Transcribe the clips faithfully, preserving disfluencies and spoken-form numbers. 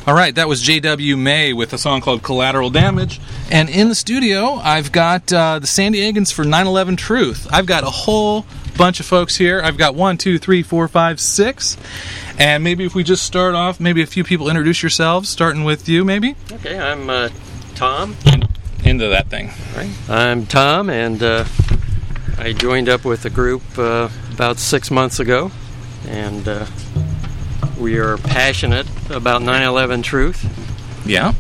All right, that was J W May with a song called Collateral Damage. And in the studio, I've got uh, the San Diegans for nine eleven Truth. I've got a whole bunch of folks here. I've got one, two, three, four, five, six. And maybe if we just start off, maybe a few people introduce yourselves, starting with you, maybe? Okay, I'm uh, Tom. In, into that thing. All right. I'm Tom, and uh, I joined up with the group uh, about six months ago. And uh, we are passionate about nine eleven Truth. Yeah.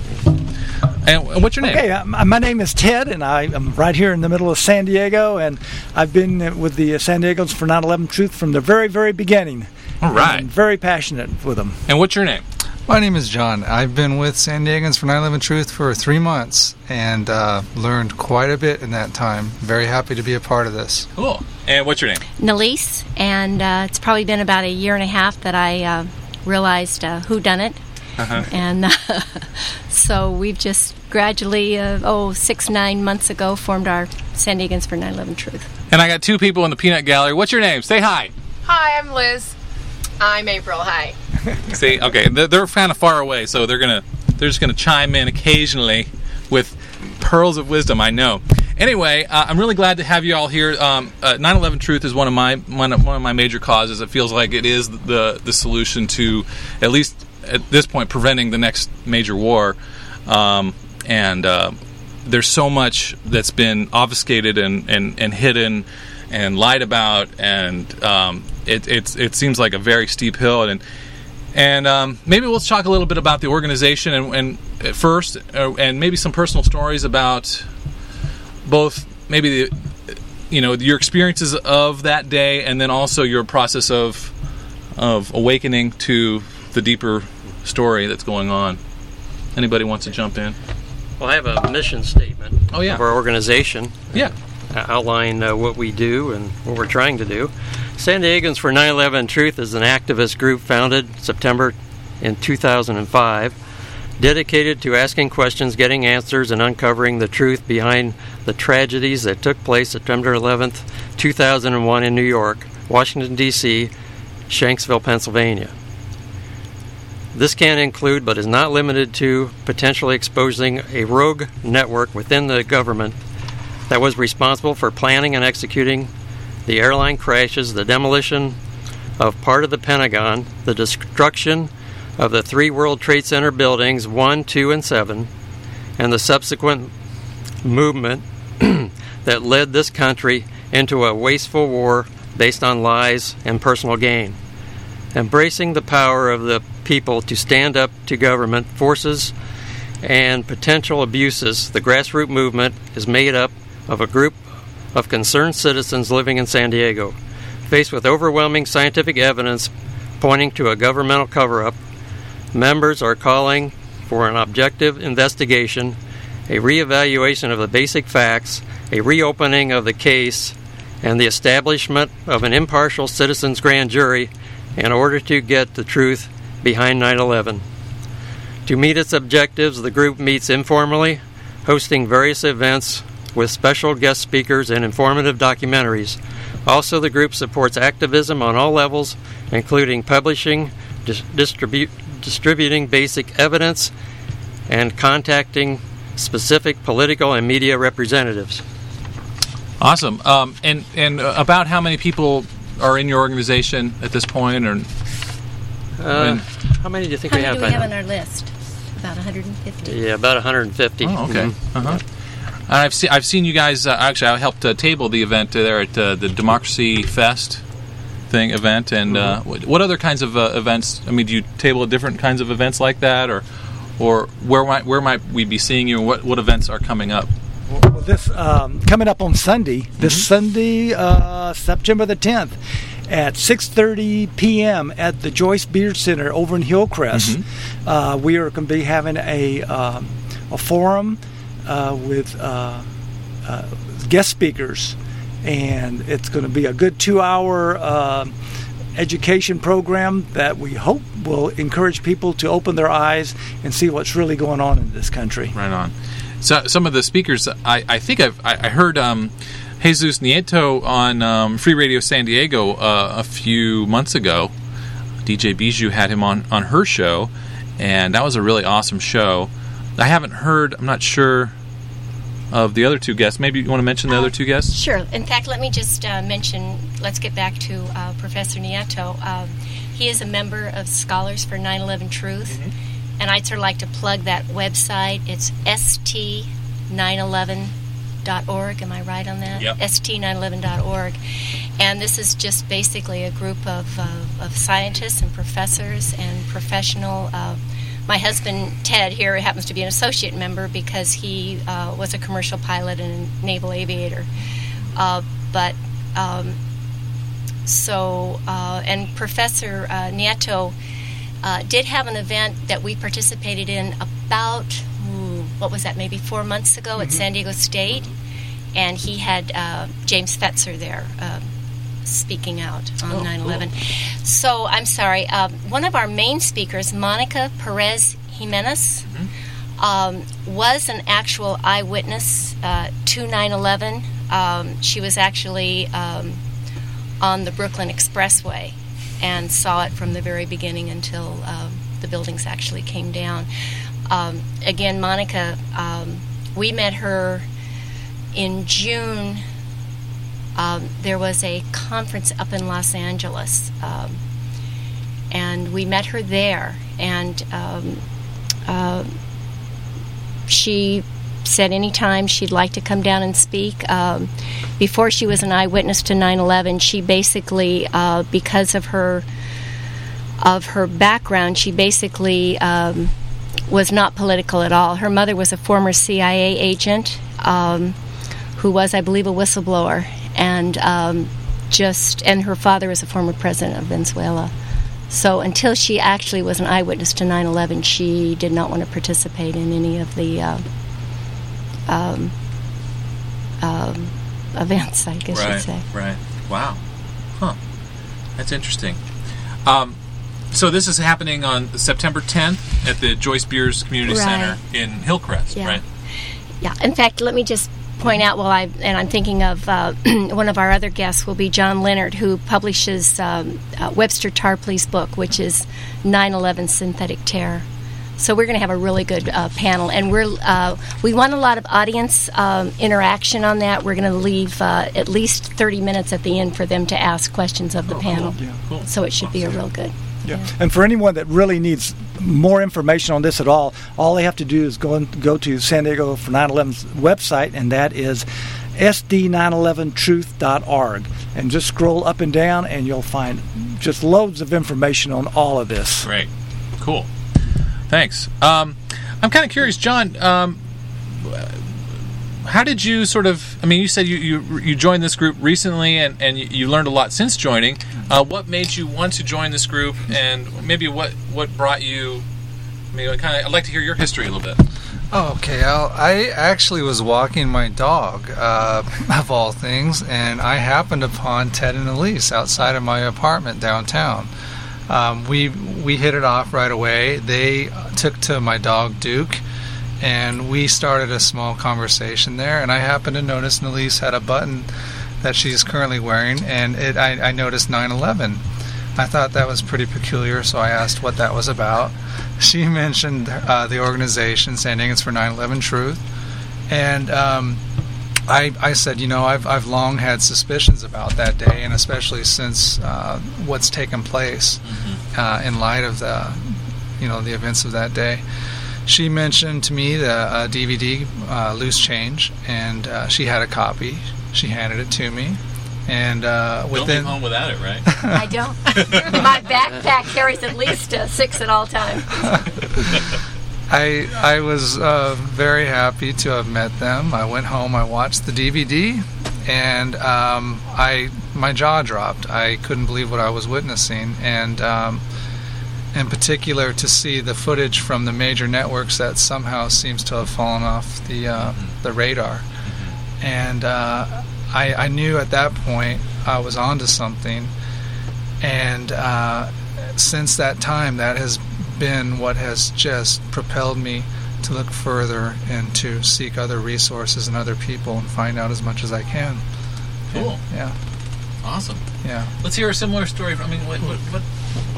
And what's your name? Okay, uh, my name is Ted, and I am right here in the middle of San Diego, and I've been with the San Diegans for nine eleven Truth from the very, very beginning. All right. I'm very passionate with them. And what's your name? My name is John. I've been with San Diegans for nine eleven Truth for three months and uh, learned quite a bit in that time. Very happy to be a part of this. Cool. And what's your name? Nalise, and uh, it's probably been about a year and a half that I uh, realized uh, who done it. Uh-huh. And uh, so we've just gradually, uh, oh, six, nine months ago, formed our San Diegans for nine eleven Truth. And I got two people in the peanut gallery. What's your name? Say hi. Hi, I'm Liz. I'm April. Hi. See, okay, they're, they're kind of far away, so they're gonna they're just gonna chime in occasionally with pearls of wisdom. I know. Anyway, uh, I'm really glad to have you all here. Um, uh, nine eleven Truth is one of my one of, one of my major causes. It feels like it is the the solution to, at least at this point, preventing the next major war. Um, and uh, there's so much that's been obfuscated and, and, and hidden and lied about, and um, it it's it seems like a very steep hill. And and um, maybe we'll talk a little bit about the organization and, and at first, uh, and maybe some personal stories about both maybe the, you know, your experiences of that day, and then also your process of of awakening to the deeper story that's going on. Anybody wants to jump in? Well, I have a mission statement oh, yeah. of our organization. Yeah. Uh, outline uh, what we do and what we're trying to do. San Diegans for nine eleven Truth is an activist group founded September in two thousand five, dedicated to asking questions, getting answers, and uncovering the truth behind the tragedies that took place September eleventh, two thousand one in New York, Washington, D C, Shanksville, Pennsylvania. This can include, but is not limited to, potentially exposing a rogue network within the government that was responsible for planning and executing the airline crashes, the demolition of part of the Pentagon, the destruction of the three World Trade Center buildings, one, two, and seven, and the subsequent movement that led this country into a wasteful war based on lies and personal gain. Embracing the power of the people to stand up to government forces and potential abuses, the grassroots movement is made up of a group of concerned citizens living in San Diego. Faced with overwhelming scientific evidence pointing to a governmental cover-up, members are calling for an objective investigation, a reevaluation of the basic facts, a reopening of the case, and the establishment of an impartial citizens' grand jury in order to get the truth behind nine eleven. To meet its objectives, the group meets informally, hosting various events with special guest speakers and informative documentaries. Also, the group supports activism on all levels, including publishing, dis- distribu- distributing basic evidence, and contacting specific political and media representatives. Awesome. Um, and and uh, about how many people are in your organization at this point? Or uh, how many do you think how we many have? do we have on our list? About one hundred fifty. Yeah, about one hundred fifty. Oh, okay. Mm-hmm. Uh-huh. I've seen I've seen you guys. Uh, actually, I helped uh, table the event there at uh, the Democracy Fest thing event. And uh, mm-hmm. what other kinds of uh, events? I mean, do you table different kinds of events like that, or or where might where might we be seeing you? And what what events are coming up? Well, this um, coming up on Sunday, this mm-hmm. Sunday, uh, September the tenth, at six thirty p.m. at the Joyce Beard Center over in Hillcrest. Mm-hmm. Uh, we are going to be having a um, a forum uh, with uh, uh, guest speakers, and it's going to be a good two-hour uh, education program that we hope will encourage people to open their eyes and see what's really going on in this country. Right on. So some of the speakers, I, I think I've I heard um, Jesus Nieto on um, Free Radio San Diego uh, a few months ago. D J Bijou had him on, on her show, and that was a really awesome show. I haven't heard, I'm not sure of the other two guests. Maybe you want to mention the uh, other two guests? Sure. In fact, let me just uh, mention, let's get back to uh, Professor Nieto. Um, he is a member of Scholars for nine eleven Truth, mm-hmm. and I'd sort of like to plug that website. It's S T nine eleven dot org. Am I right on that? Yep. S T nine eleven dot org. And this is just basically a group of, uh, of scientists and professors and professional. Uh, my husband, Ted, here happens to be an associate member because he uh, was a commercial pilot and a naval aviator. Uh, but, um, so, uh, and Professor uh, Nieto uh, did have an event that we participated in about, hmm, what was that, maybe four months ago mm-hmm. at San Diego State. And he had uh, James Fetzer there um, speaking out on oh, nine eleven. Cool. So, I'm sorry, um, one of our main speakers, Monica Perez Jimenez, mm-hmm. um, was an actual eyewitness uh, to nine eleven. Um, she was actually um, on the Brooklyn Expressway and saw it from the very beginning until um, the buildings actually came down. Um, again, Monica, um, we met her in June. Um, there was a conference up in Los Angeles, um, and we met her there, and um, uh, she said anytime she'd like to come down and speak. Um, before she was an eyewitness to nine eleven, she basically, uh, because of her of her background, she basically um, was not political at all. Her mother was a former C I A agent um, who was, I believe, a whistleblower. And um, just, and her father was a former president of Venezuela. So until she actually was an eyewitness to nine eleven, she did not want to participate in any of the uh, um, um, events, I guess right, you'd say. Right. Wow. Huh. That's interesting. Um, so this is happening on September tenth at the Joyce Beers Community right. Center in Hillcrest, yeah. right? Yeah. In fact, let me just point out, well, I and I'm thinking of uh, one of our other guests will be John Leonard, who publishes um, uh, Webster Tarpley's book, which is nine eleven Synthetic Terror. So we're going to have a really good uh, panel, and we're uh, we want a lot of audience um, interaction on that. We're going to leave uh, at least thirty minutes at the end for them to ask questions of the oh, panel. Cool. Yeah. Cool. So it should be a real good. Yeah. yeah. And for anyone that really needs more information on this at all, all they have to do is go and go to San Diego for nine eleven's website, and that is S D nine eleven truth dot org. And just scroll up and down, and you'll find just loads of information on all of this. Great. Cool. Thanks. Um, I'm kind of curious, John, um, how did you sort of, I mean, you said you, you, you joined this group recently, and, and you, you learned a lot since joining. Uh, what made you want to join this group, and maybe what, what brought you, I mean, kind of, I'd like to hear your history a little bit. Oh, okay. I'll, I actually was walking my dog, uh, of all things, and I happened upon Ted and Elise outside of my apartment downtown. Um, we we hit it off right away. They took to my dog Duke, and we started a small conversation there. And I happened to notice Elise had a button that she's currently wearing, and it I, I noticed nine eleven. I thought that was pretty peculiar, so I asked what that was about. She mentioned uh, the organization, San Diegans for nine eleven Truth, and um, I, I said, you know, I've I've long had suspicions about that day, and especially since uh, what's taken place mm-hmm. uh, in light of the, you know, the events of that day. She mentioned to me the uh, D V D, uh, Loose Change, and uh, she had a copy. She handed it to me, and uh, within. Don't leave home without it, right? I don't. My backpack carries at least uh, six at all times. I I was uh, very happy to have met them. I went home, I watched the D V D, and um, I my jaw dropped. I couldn't believe what I was witnessing, and um, in particular to see the footage from the major networks that somehow seems to have fallen off the uh, the radar. And uh, I, I knew at that point I was onto something, and uh, since that time, that has been what has just propelled me to look further and to seek other resources and other people and find out as much as I can. Cool. And, yeah. Awesome. Yeah. Let's hear a similar story. I mean, what, what, what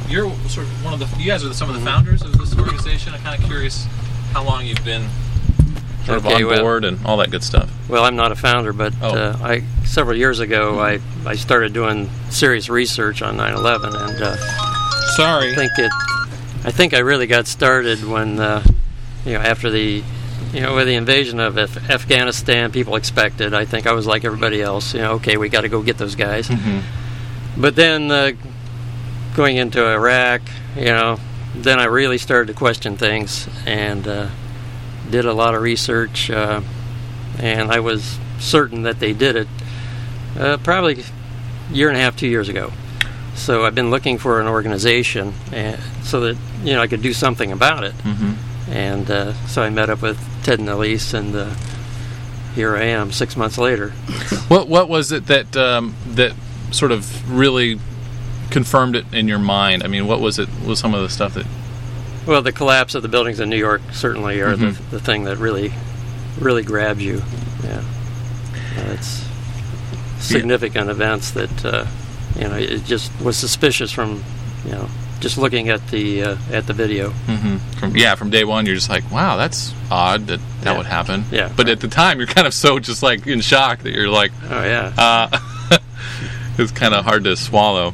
you're sort of one of the. You guys are some of the founders of this organization. I'm kind of curious how long you've been sort Okay, of on well- board and all that good stuff. Well, I'm not a founder, but Oh. uh, I several years ago I, I started doing serious research on nine eleven, and uh, Sorry. I think it I think I really got started when uh, you know after the you know with the invasion of Af- Afghanistan. People expected. I think I was like everybody else. You know, okay, we got to go get those guys. Mhm. But then uh, going into Iraq, you know, then I really started to question things and uh, did a lot of research. Uh, and I was certain that they did it uh, probably a year and a half, two years ago. So I've been looking for an organization and so that you know I could do something about it. Mm-hmm. And uh, so I met up with Ted and Elise, and uh, here I am, six months later. What what was it that um, that sort of really confirmed it in your mind? I mean, what was it? Was some of the stuff that? Well, the collapse of the buildings in New York certainly are Mhm. the, the thing that really, really grabs you. Yeah, uh, it's significant events that uh, you know it just was suspicious from you know just looking at the uh, at the video. Mm-hmm. From yeah, from day one, you're just like, wow, that's odd that that Yeah. would happen. Yeah. But at the time, you're kind of so just like in shock that you're like, Oh yeah, uh, it's kind of hard to swallow.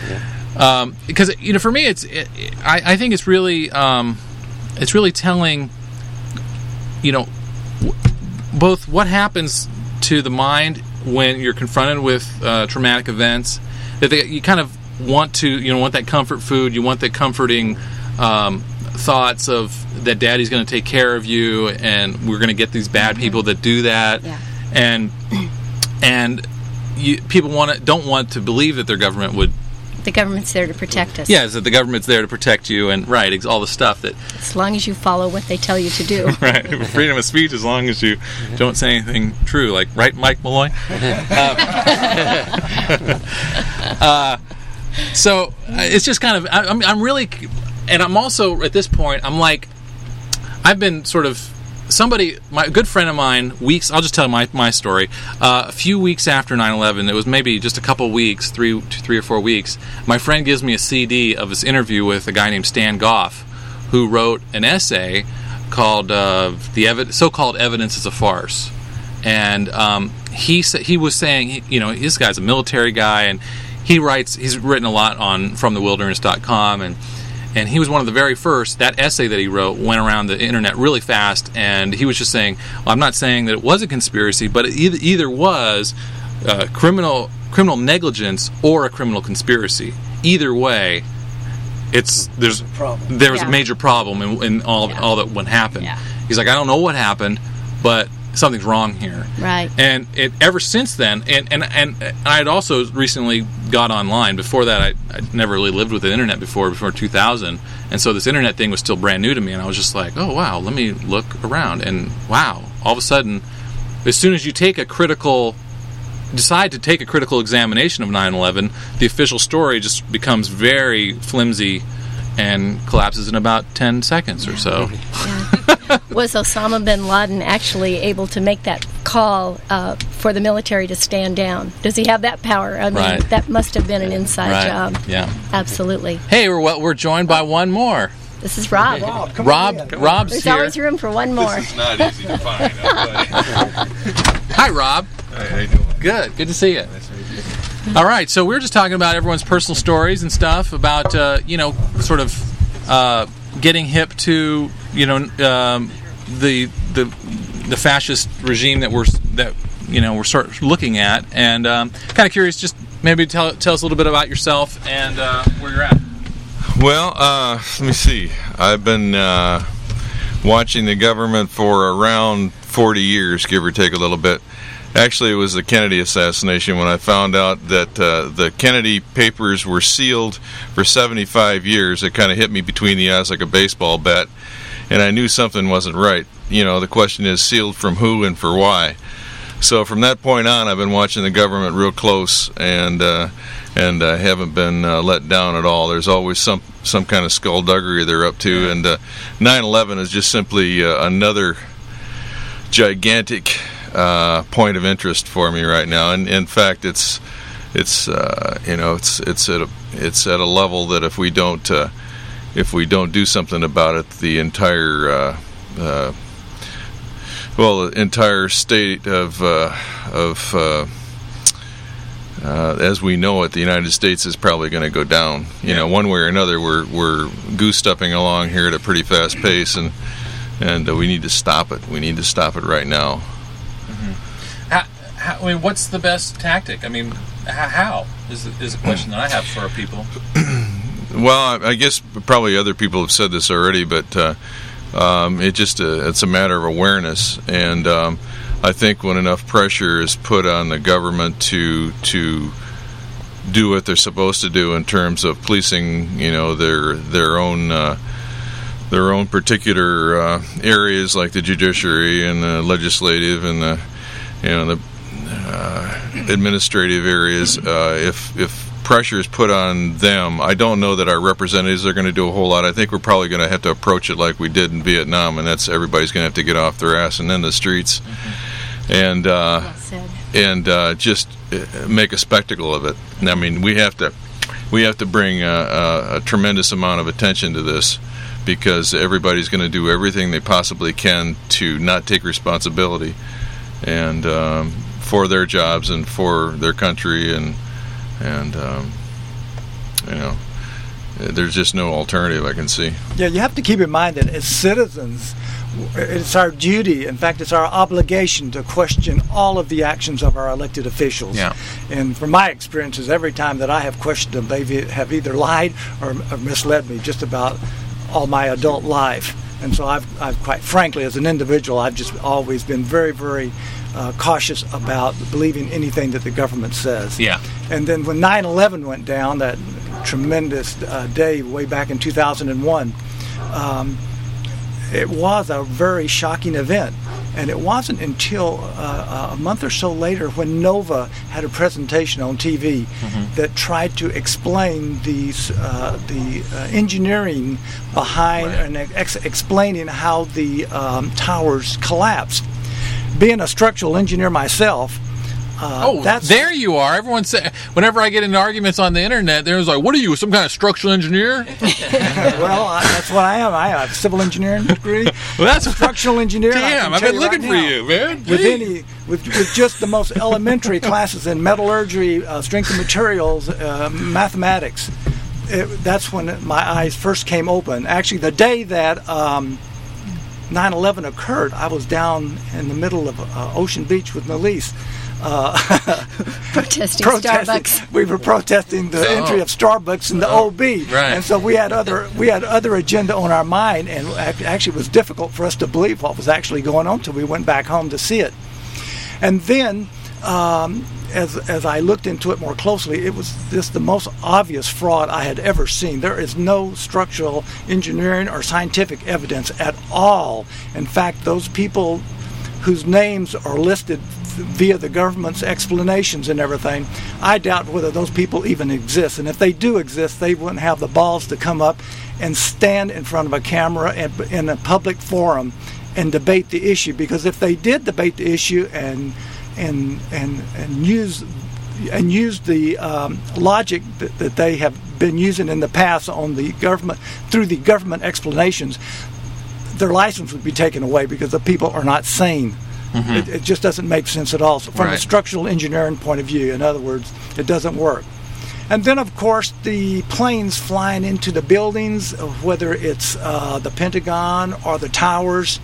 Um, because you know, for me, it's it, I, I think it's really um, it's really telling. You know, w- both what happens to the mind when you're confronted with uh, traumatic events, that they, you kind of want to, you know, want that comfort food, you want that comforting um, thoughts of that daddy's going to take care of you, and we're going to get these bad people that do that, Yeah. and and you, people want to, don't want to believe that their government would. The government's there to protect us. Yeah, is that the government's there to protect you, and right, ex- all the stuff that As long as you follow what they tell you to do. right, freedom of speech as long as you don't say anything true, like right, Mike Malloy. uh, uh, so uh, it's just kind of I, I'm I'm really, and I'm also at this point I'm like, I've been sort of somebody, my a good friend of mine, weeks. I'll just tell my my story. Uh, a few weeks after nine eleven, it was maybe just a couple weeks, three three or four weeks. My friend gives me a C D of this interview with a guy named Stan Goff, who wrote an essay called uh, "The Evi- So-Called Evidence is a Farce," and um, he sa- he was saying, he, you know, this guy's a military guy, and he writes. He's written a lot on from the wilderness dot com, and and he was one of the very first. That essay that he wrote went around the internet really fast, and he was just saying, well, I'm not saying that it was a conspiracy, but it either, either was uh, criminal criminal negligence or a criminal conspiracy. Either way, it's there's problem. there was Yeah. a major problem in, in all Yeah. all that what happened. Yeah. He's like, I don't know what happened, but something's wrong here. Right. And it ever since then, and and and I had also recently got online. Before that, I I'd never really lived with the internet before before two thousand, and so this internet thing was still brand new to me. And I was just like, oh wow, let me look around, and wow, all of a sudden, as soon as you take a critical decide to take a critical examination of nine eleven, the official story just becomes very flimsy and collapses in about ten seconds or so. Was Osama bin Laden actually able to make that call uh, for the military to stand down? Does he have that power? I mean, Right. that must have been an inside Right. job. Yeah. Absolutely. Hey, we're well, we're joined by one more. This is Rob. Rob, come Rob, on in. Rob's There's here. always room for one more. Not easy to find. Hi, Rob. Hi, how you doing? Good. Good to see you. Nice to meet you. All right. So we were just talking about everyone's personal stories and stuff about uh, you know sort of uh, getting hip to you know um, the the the fascist regime that we're that you know we're sort of looking at, and um, kind of curious. Just maybe tell tell us a little bit about yourself and uh, where you're at. Well, uh, let me see. I've been uh, watching the government for around forty years, give or take a little bit. Actually, it was the Kennedy assassination when I found out that uh, the Kennedy papers were sealed for seventy-five years. It kind of hit me between the eyes like a baseball bat, and I knew something wasn't right. You know, the question is sealed from who and for why. So from that point on, I've been watching the government real close, and uh, and uh, haven't been uh, let down at all. There's always some some kind of skullduggery they're up to, and uh, nine eleven is just simply uh, another gigantic uh, point of interest for me right now. And in fact, it's it's uh, you know it's it's at a it's at a level that if we don't uh, if we don't do something about it, the entire uh, uh, well the entire state of uh, of uh, uh, as we know it, the United States is probably going to go down. You Yeah. know, one way or another, we're we're goose-stepping along here at a pretty fast pace, and and uh, we need to stop it. We need to stop it right now. How, how, I mean, what's the best tactic? I mean, how, how is is a question that I have for our people. Well, I I guess probably other people have said this already, but uh, um, it just uh, it's a matter of awareness, and um, I think when enough pressure is put on the government to to do what they're supposed to do in terms of policing, you know, their their own uh, their own particular uh, areas like the judiciary and the legislative and the you know the uh, administrative areas, uh, if if pressure is put on them, I don't know that our representatives are going to do a whole lot. I think we're probably going to have to approach it like we did in Vietnam, and that's everybody's going to have to get off their ass and in the streets, mm-hmm. and uh, Well said. and uh, just uh, make a spectacle of it. And, I mean, we have to we have to bring a, a, a tremendous amount of attention to this, because everybody's going to do everything they possibly can to not take responsibility and um, for their jobs and for their country, and and um, you know, there's just no alternative I can see. Yeah, you have to keep in mind that as citizens, it's our duty, in fact, it's our obligation to question all of the actions of our elected officials. Yeah. And from my experiences, every time that I have questioned them, they have either lied or, or misled me just about all my adult life. And so I've, I've quite frankly, as an individual, I've just always been very, very uh, cautious about believing anything that the government says. Yeah. And then when nine eleven went down, that tremendous uh, day way back in two thousand one, um, it was a very shocking event. And it wasn't until uh, a month or so later when Nova had a presentation on T V mm-hmm. that tried to explain these, uh, the uh, engineering behind Right. and ex- explaining how the um, towers collapsed. Being a structural engineer myself, uh, Oh, that's there you are. Everyone say, whenever I get into arguments on the internet, there's like, what are you, some kind of structural engineer? well, I, that's what I am. I have a civil engineering degree. Well, that's structural engineer. I Damn, can I've tell been you looking right for now, you, man. With Gee. any, with, with just the most elementary classes in metallurgy, uh, strength of materials, uh, mathematics, it, that's when my eyes first came open. Actually, the day that um, nine eleven occurred, I was down in the middle of uh, Ocean Beach with Melise. Uh, Protesting protesting. Starbucks. We were protesting the Oh. entry of Starbucks in the O B, Right. and so we had other we had other agenda on our mind, and ac- actually it was difficult for us to believe what was actually going on until we went back home to see it. And then, um, as as I looked into it more closely, it was just the most obvious fraud I had ever seen. There is no structural engineering or scientific evidence at all. In fact, those people whose names are listed via the government's explanations and everything, I doubt whether those people even exist. And if they do exist, they wouldn't have the balls to come up and stand in front of a camera and, in a public forum and debate the issue. Because if they did debate the issue and and and and use and use the um, logic that, that they have been using in the past on the government through the government explanations, their license would be taken away because the people are not sane. Mm-hmm. It, it just doesn't make sense at all. So from Right. a structural engineering point of view, in other words, it doesn't work. And then, of course, the planes flying into the buildings, whether it's uh, the Pentagon or the towers,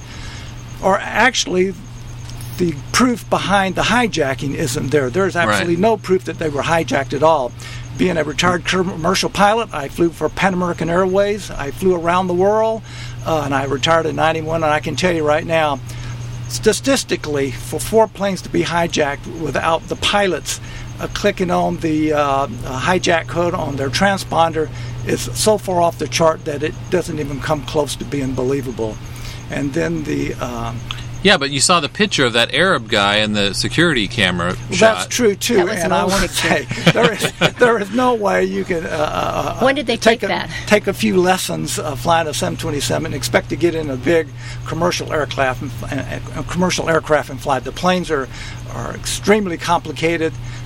or actually the proof behind the hijacking isn't there. There's absolutely Right. no proof that they were hijacked at all. Being a retired commercial pilot, I flew for Pan American Airways. I flew around the world, uh, and I retired in ninety-one, and I can tell you right now, statistically, for four planes to be hijacked without the pilots uh, clicking on the uh, hijack code on their transponder is so far off the chart that it doesn't even come close to being believable. And then the um, Yeah, but you saw the picture of that Arab guy in the security camera well, shot. that's true too. That was And an I old want to say there is there is no way you can. Uh, uh, When did they take a, that? Take a few lessons uh, flying a seven twenty-seven and expect to get in a big commercial aircraft and, and, and commercial aircraft and fly. The planes are are extremely complicated.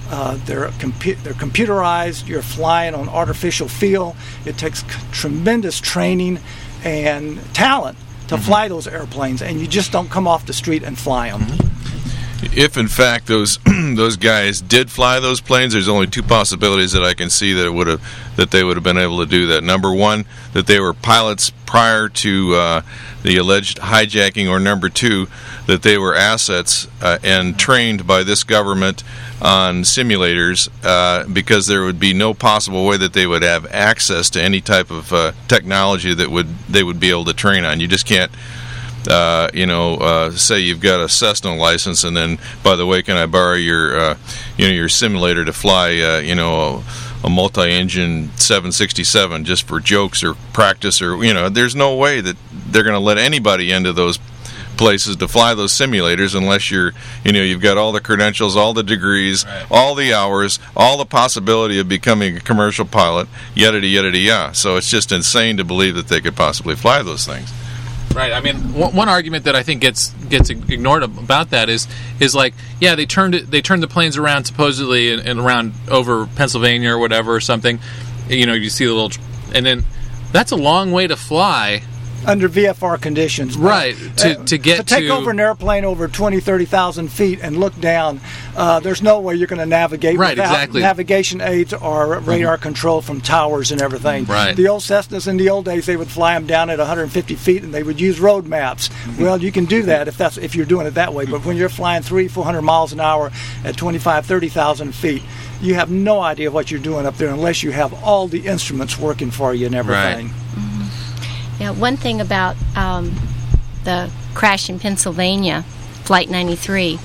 Uh, they're compu- they're computerized. You're flying on artificial feel. It takes c- tremendous training and talent to mm-hmm. fly those airplanes, and you just don't come off the street and fly them. Mm-hmm. If in fact those those guys did fly those planes, there's only two possibilities that I can see that it would have that they would have been able to do that. Number one, that they were pilots prior to uh, the alleged hijacking, or number two, that they were assets uh, and trained by this government on simulators, uh, because there would be no possible way that they would have access to any type of uh, technology that would they would be able to train on. You just can't. Uh, you know, uh, say you've got a Cessna license, and then, by the way, can I borrow your, uh, you know, your simulator to fly, uh, you know, a, a multi-engine seven sixty-seven just for jokes or practice, or you know, there's no way that they're going to let anybody into those places to fly those simulators unless you're, you know, you've got all the credentials, all the degrees, right. all the hours, all the possibility of becoming a commercial pilot, yada yada yada. So it's just insane to believe that they could possibly fly those things. Right. I mean, one, one argument that I think gets gets ignored about that is is like, yeah, they turned it, they turned the planes around supposedly and, and around over Pennsylvania or whatever or something. You know, you see the little, and then that's a long way to fly. Under V F R conditions. Right, uh, to to get to... take to, over an airplane over twenty, thirty thousand feet and look down, uh, there's no way you're going to navigate right, without exactly. navigation aids or radar mm-hmm. control from towers and everything. Right. The old Cessnas in the old days, they would fly them down at one hundred fifty feet and they would use road maps. Mm-hmm. Well, you can do that if that's if you're doing it that way, but when you're flying three, four hundred miles an hour at twenty-five, thirty thousand feet, you have no idea what you're doing up there unless you have all the instruments working for you and everything. Right. Yeah, one thing about um, the crash in Pennsylvania, Flight ninety-three,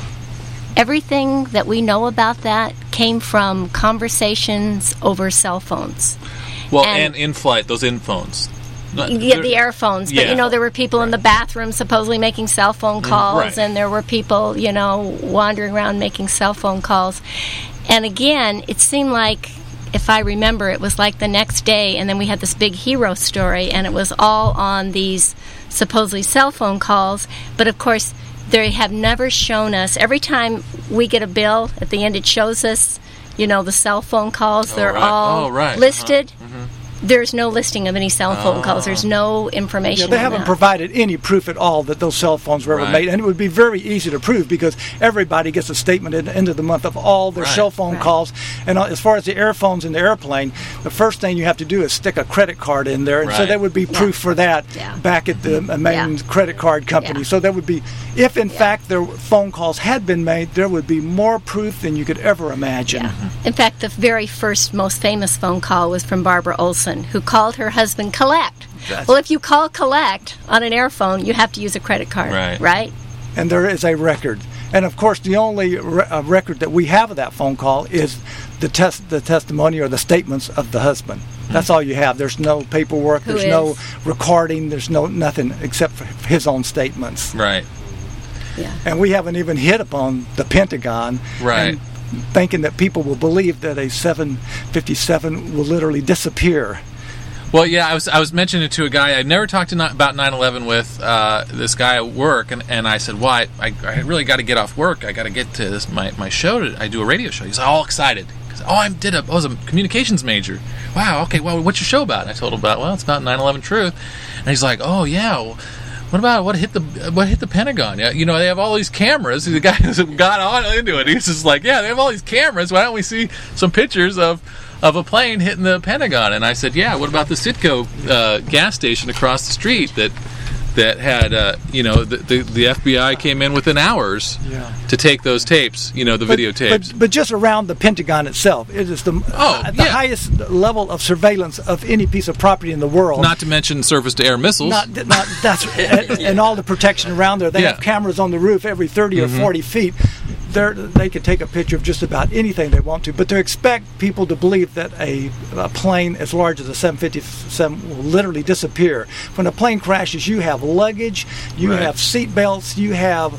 everything that we know about that came from conversations over cell phones. Well, and, and in flight, those in phones. Yeah, the air phones. But, yeah. you know, there were people right. in the bathroom supposedly making cell phone calls, right. and there were people, you know, wandering around making cell phone calls. And again, it seemed like, if I remember, it was like the next day, and then we had this big hero story, and it was all on these supposedly cell phone calls. But of course, they have never shown us. Every time we get a bill, at the end it shows us, you know, the cell phone calls. Oh, They're right. all oh, right. listed. Uh-huh. Mm-hmm. There's no listing of any cell phone oh. calls. There's no information. Yeah, they on haven't that. provided any proof at all that those cell phones were ever Right. made, and it would be very easy to prove because everybody gets a statement at the end of the month of all their Right. cell phone Right. calls. And uh, as far as the airphones in the airplane, the first thing you have to do is stick a credit card in there, and so Right. there would be proof for that Yeah. back at the uh, main Yeah. credit card company. Yeah. So there would be, if in Yeah. fact their phone calls had been made, there would be more proof than you could ever imagine. Yeah. In fact, the very first, most famous phone call was from Barbara Olson, who called her husband Collect. That's- Well, if you call Collect on an airphone, you have to use a credit card, Right. right? And there is a record. And of course, the only re- uh, record that we have of that phone call is the test, the testimony or the statements of the husband. That's all you have. There's no paperwork. Who there's is? no recording. There's no nothing except for his own statements. Right. Yeah. And we haven't even hit upon the Pentagon. Right. And thinking that people will believe that a seven fifty-seven will literally disappear. Well, yeah, I was I was mentioning it to a guy I'd never talked to not, about nine eleven with, uh, this guy at work, and, and I said, well, I, I, I really got to get off work. I got to get to this my, my show. To, I do a radio show. He's all excited. Cause, oh, I did a I was a communications major. Wow, okay, well, what's your show about? And I told him about, well, it's about nine eleven Truth. And he's like, oh, yeah, well, what about what hit the what hit the Pentagon? Yeah, you know, they have all these cameras. The guy who got on into it, he's just like, yeah, they have all these cameras. Why don't we see some pictures of of a plane hitting the Pentagon? And I said, yeah, what about the Citgo uh, gas station across the street that that had, uh, you know, the, the the F B I came in within hours Yeah. to take those tapes, you know, the But- videotapes. But, but just around the Pentagon itself, it is the, Oh, uh, the yeah. highest level of surveillance of any piece of property in the world. Not to mention surface-to-air missiles. Not, not that's and, and all the protection around there. They Yeah. have cameras on the roof every thirty or forty feet. They're, they can take a picture of just about anything they want to, but to expect people to believe that a, a plane as large as a seven fifty-seven will literally disappear. When a plane crashes, you have luggage, you Right. have seat belts, you have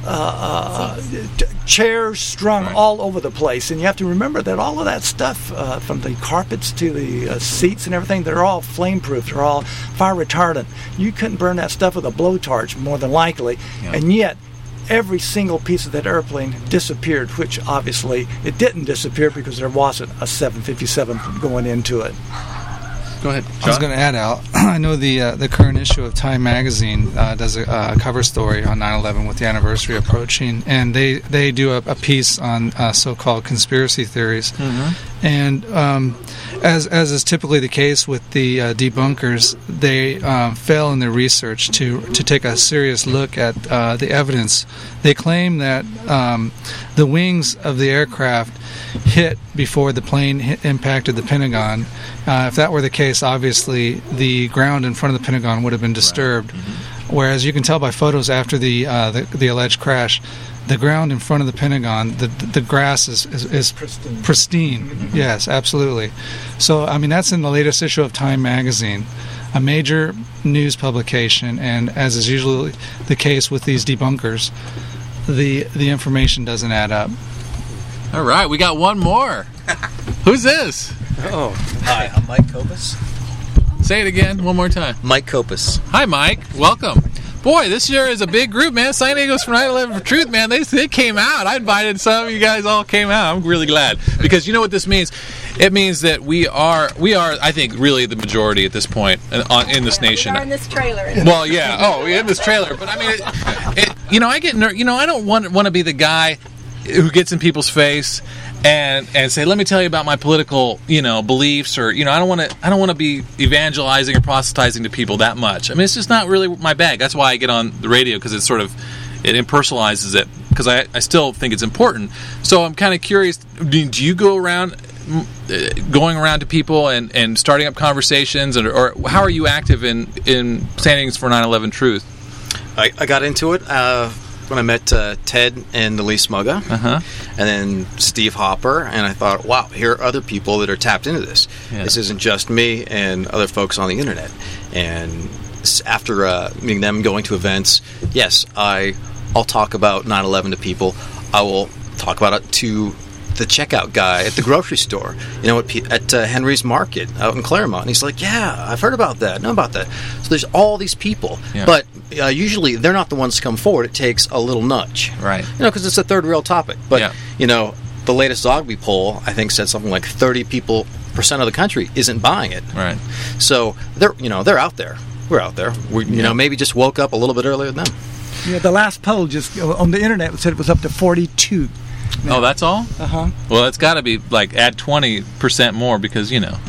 uh, uh, t- chairs strung Right. all over the place, and you have to remember that all of that stuff, uh, from the carpets to the uh, seats and everything, they're all flame-proof, they're all fire retardant. You couldn't burn that stuff with a blowtorch, more than likely, Yeah. and yet every single piece of that airplane disappeared, which obviously it didn't disappear because there wasn't a seven fifty-seven going into it. Go ahead, I was going to add, Al, I know the uh, the current issue of Time Magazine uh, does a, a cover story on nine eleven with the anniversary approaching, and they, they do a, a piece on uh, so-called conspiracy theories. Mm-hmm. And um, as as is typically the case with the uh, debunkers, they uh, fail in their research to, to take a serious look at uh, the evidence. They claim that um, the wings of the aircraft hit before the plane hit, impacted the Pentagon. Uh, if that were the case, obviously the ground in front of the Pentagon would have been disturbed. Right. Mm-hmm. Whereas you can tell by photos after the, uh, the the alleged crash, the ground in front of the Pentagon, the the grass is is, is pristine. pristine. Mm-hmm. Yes, absolutely. So I mean that's in the latest issue of Time Magazine, a major news publication, and as is usually the case with these debunkers, the the information doesn't add up. All right, we got one more. Who's this? Oh, hi, I'm Mike Kopus. Say it again, one more time. Mike Kopus. Hi, Mike. Welcome. Boy, this year is a big group, man. San Diego's for nine eleven for Truth, man. They they came out. I invited some of you guys. All came out. I'm really glad because you know what this means. It means that we are we are I think really the majority at this point in, in this nation. We are in this trailer. Well, yeah. Oh, we're in this trailer. But I mean, it, it, you know, I get ner- you know, I don't want want to be the guy who gets in people's face and and say, let me tell you about my political, you know, beliefs, or you know, I don't want to I don't want to be evangelizing or proselytizing to people that much. I mean, it's just not really my bag. That's why I get on the radio, because it's sort of it impersonalizes it, because I, I still think it's important. So I'm kind of curious. Do, do you go around going around to people and, and starting up conversations, and, or how are you active in in standings for nine eleven Truth? I, I got into it Uh when I met uh, Ted and Elise Mugga, uh-huh. and then Steve Hopper, and I thought, wow, here are other people that are tapped into this. Yeah. This isn't just me and other folks on the internet. And after uh, meeting them, going to events, yes, I, I'll talk about nine eleven to people. I will talk about it to the checkout guy at the grocery store, you know, at, at uh, Henry's Market out in Claremont. And he's like, yeah, I've heard about that, know about that. So there's all these people, yeah. but uh, usually they're not the ones to come forward. It takes a little nudge, right? You know, because it's a third rail topic. But yeah. you know, the latest Zogby poll, I think, said something like thirty people percent of the country isn't buying it, right? So they're, you know, they're out there. We're out there. We, you yeah. know, maybe just woke up a little bit earlier than them. Yeah, the last poll just on the internet said it was up to forty-two. Now. Oh, that's all? Uh-huh. Well, it's got to be, like, add twenty percent more because, you know.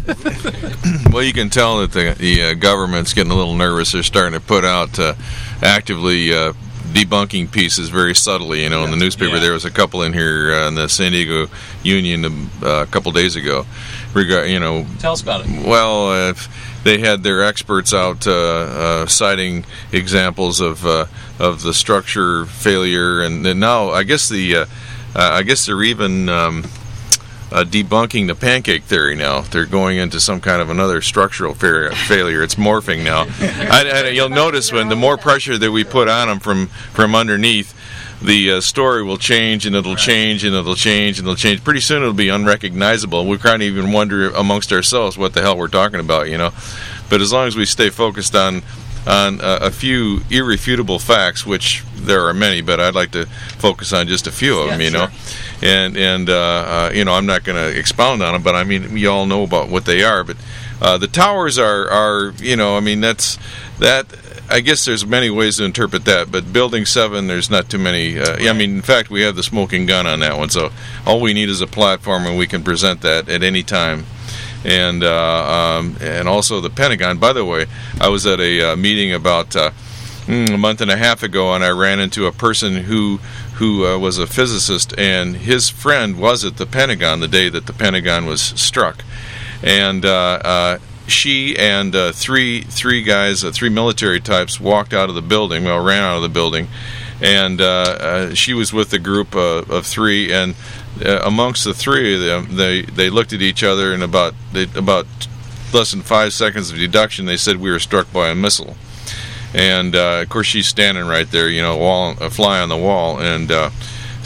Well, you can tell that the, the uh, government's getting a little nervous. They're starting to put out uh, actively uh, debunking pieces very subtly. You know, in the newspaper, yeah. there was a couple in here uh, in the San Diego Union uh, a couple days ago. Reg- you know, Tell us about it. Well, uh, they had their experts out uh, uh, citing examples of uh, of the structure failure, and, and now I guess the uh, uh, I guess they're even um, uh, debunking the pancake theory now. They're going into some kind of another structural fa- failure. It's morphing now. I, I, you'll notice when the more pressure that we put on them from from underneath, the uh, story will change, and it'll change, and it'll change, and it'll change. Pretty soon it'll be unrecognizable. We can't even wonder amongst ourselves what the hell we're talking about, you know. But as long as we stay focused on on uh, a few irrefutable facts, which there are many, but I'd like to focus on just a few of them, yeah, you know. Sure. And, and uh, uh, you know, I'm not going to expound on them, but I mean, you all know about what they are. But uh, the towers are, are, you know, I mean, that's, that, I guess there's many ways to interpret that, but Building seven, there's not too many. Uh, I mean, in fact, we have the smoking gun on that one, so all we need is a platform, and we can present that at any time. And uh, um, and also the Pentagon. By the way, I was at a uh, meeting about uh, mm, a month and a half ago, and I ran into a person who who uh, was a physicist, and his friend was at the Pentagon the day that the Pentagon was struck, and uh, uh, she and uh, three three guys, uh, three military types, walked out of the building. Well, ran out of the building, and uh, uh, she was with a group uh, of three, and uh, amongst the three of them, they, they looked at each other, and about they, about less than five seconds of deduction, they said we were struck by a missile. And uh, of course, she's standing right there, you know, wall, a fly on the wall, and uh,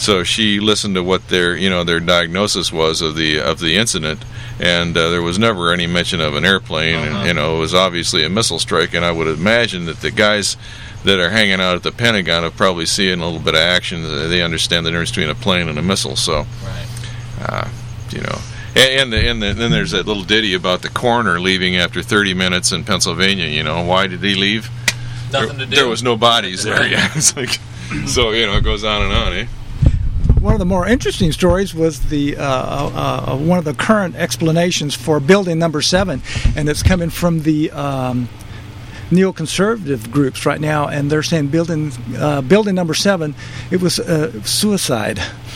So she listened to what their you know their diagnosis was of the of the incident, and uh, there was never any mention of an airplane, uh-huh. and you know it was obviously a missile strike. And I would imagine that the guys that are hanging out at the Pentagon have probably seen a little bit of action. They understand the difference between a plane and a missile. So, right. uh, you know, and and, the, and the, then there's that little ditty about the coroner leaving after thirty minutes in Pennsylvania. You know, why did he leave? Nothing there, to do. There was no bodies there. Yeah, it's like so. You know, it goes on and on, eh? One of the more interesting stories was the uh, uh, uh, one of the current explanations for building number seven, and it's coming from the um, neoconservative groups right now, and they're saying building uh, building number seven, it was uh, suicide.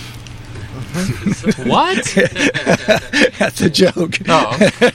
What? That's a joke. No.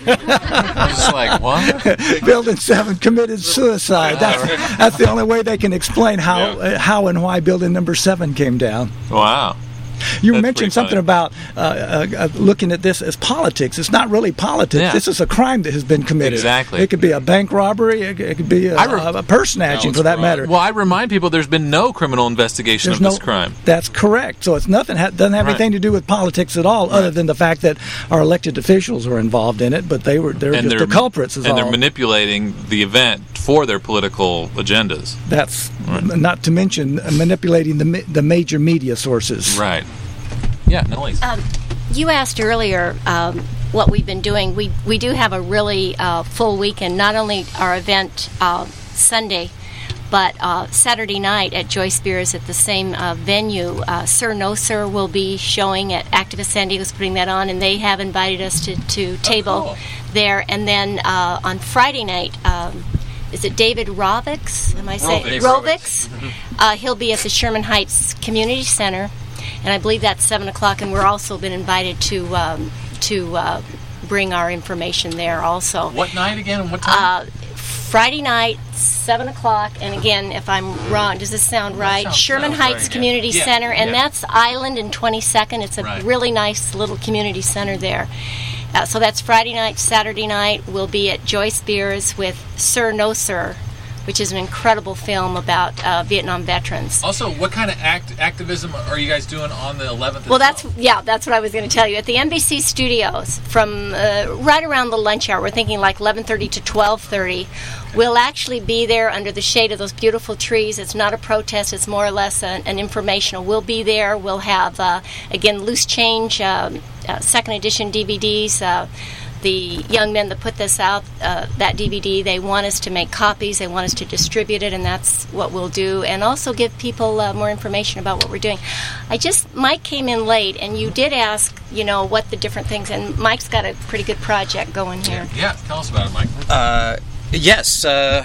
I was just like, what? Building seven committed suicide. That's, that's the only way they can explain how Yeah. uh, how and why building number seven came down. Wow. You That's mentioned pretty something funny. about uh, uh, uh, looking at this as politics. It's not really politics. Yeah. This is a crime that has been committed. Exactly. It could be a bank robbery. It, it could be a, I re- a purse snatching, for that matter. Well, I remind people there's been no criminal investigation There's of no, this crime. That's correct. So it's nothing. Ha- doesn't have Right. anything to do with politics at all, other than the fact that our elected officials are involved in it. But they were they're And just they're the culprits. Is and all. they're manipulating the event for their political agendas. That's Right. not to mention manipulating the ma- the major media sources. Right. Yeah, no worries. Um, you asked earlier um, what we've been doing. We we do have a really uh, full weekend. Not only our event uh, Sunday, but uh, Saturday night at Joyce Beers at the same uh, venue. Uh, Sir No Sir will be showing at Activist San Diego's putting that on, and they have invited us to, to table cool. there. And then uh, on Friday night, um, is it David Rovix? Am I saying Rovix. Rovix? Uh, he'll be at the Sherman Heights Community Center. And I believe that's seven o'clock, and we're also been invited to um, to uh, bring our information there also. What night again and what time? Uh, Friday night, seven o'clock, and again, if I'm wrong, does this sound right? sounds- Sherman sounds Heights right, yeah. Community Yeah, Center, and yeah. that's Island and twenty-second. It's a Right. really nice little community center there. Uh, so that's Friday night. Saturday night, we'll be at Joyce Beers with Sir No Sir, which is an incredible film about uh, Vietnam veterans. Also, what kind of act activism are you guys doing on the eleventh? Well, that's yeah, that's what I was going to tell you. At the N B C studios, from uh, right around the lunch hour, we're thinking like eleven thirty to twelve thirty. We'll actually be there under the shade of those beautiful trees. It's not a protest; it's more or less an, an informational. We'll be there. We'll have uh, again loose change, um, uh, second edition D V Ds. Uh, The young men that put this out, uh, that D V D, they want us to make copies. They want us to distribute it, and that's what we'll do. And also give people uh, more information about what we're doing. I just, Mike came in late, and you did ask, you know, what the different things. And Mike's got a pretty good project going here. Yeah, tell us about it, Mike. Uh, yes. Uh,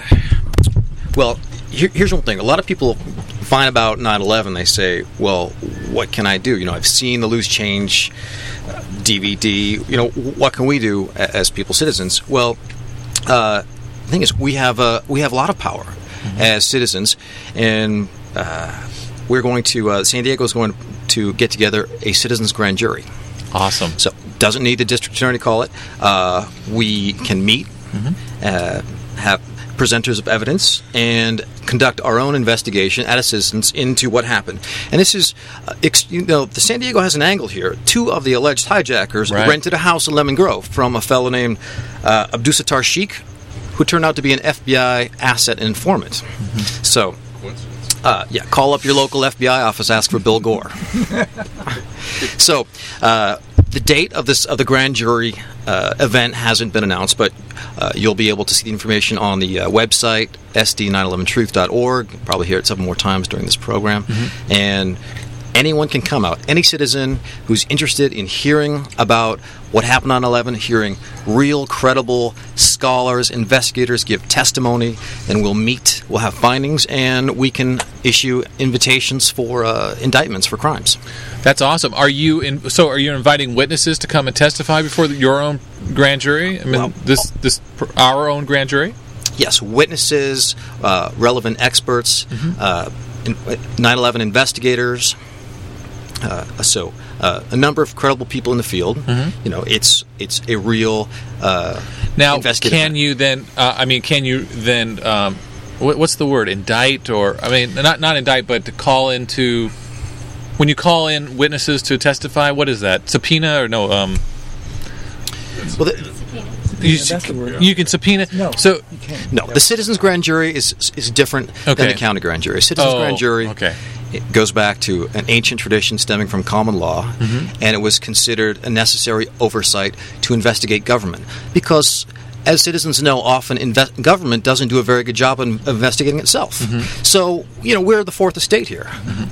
well, here, here's one thing. A lot of people find about nine eleven. They say, well, what can I do? You know, I've seen the loose change uh, D V D. You know, what can we do a- as people, citizens? Well, uh, the thing is, we have a, we have a lot of power mm-hmm. as citizens, and uh, we're going to, uh, San Diego is going to get together a citizens grand jury. Awesome. So, doesn't need the district attorney to call it. Uh, we can meet, Mm-hmm. uh, have presenters of evidence, and conduct our own investigation at a citizens into what happened. And this is, uh, ex- you know, the San Diego has an angle here. Two of the alleged hijackers Right. rented a house in Lemon Grove from a fellow named uh, Abdusattar Sheikh, who turned out to be an F B I asset and informant. Mm-hmm. So, uh, yeah, call up your local F B I office, ask for Bill Gore. So, uh, the date of this of the grand jury uh, event hasn't been announced, but uh, you'll be able to see the information on the uh, website S D nine eleven truth dot org. You'll probably hear it several more times during this program, mm-hmm. and anyone can come out. Any citizen who's interested in hearing about what happened on eleven, hearing real, credible scholars, investigators give testimony, and we'll meet, we'll have findings, and we can issue invitations for uh, indictments for crimes. That's awesome. Are you in, so? Are you inviting witnesses to come and testify before the, your own grand jury? I mean, Well, this this our own grand jury. Yes, witnesses, uh, relevant experts, mm-hmm. uh, nine eleven investigators. Uh, so, uh, a number of credible people in the field. Mm-hmm. You know, it's it's a real uh, now. investigative Can you then? Uh, I mean, can you then? Um, what, what's the word? Indict or I mean, not not indict, but to call into when you call in witnesses to testify, what is that? Subpoena or no? Um, well, the, you, Yeah, that's the word. you can subpoena. No, So you can't. no, the citizens grand jury is is different Okay. than the county grand jury. Citizens Oh, grand jury okay. it goes back to an ancient tradition stemming from common law, Mm-hmm. and it was considered a necessary oversight to investigate government because. As citizens know, often inve- government doesn't do a very good job of investigating itself. Mm-hmm. So, you know, we're the fourth estate here.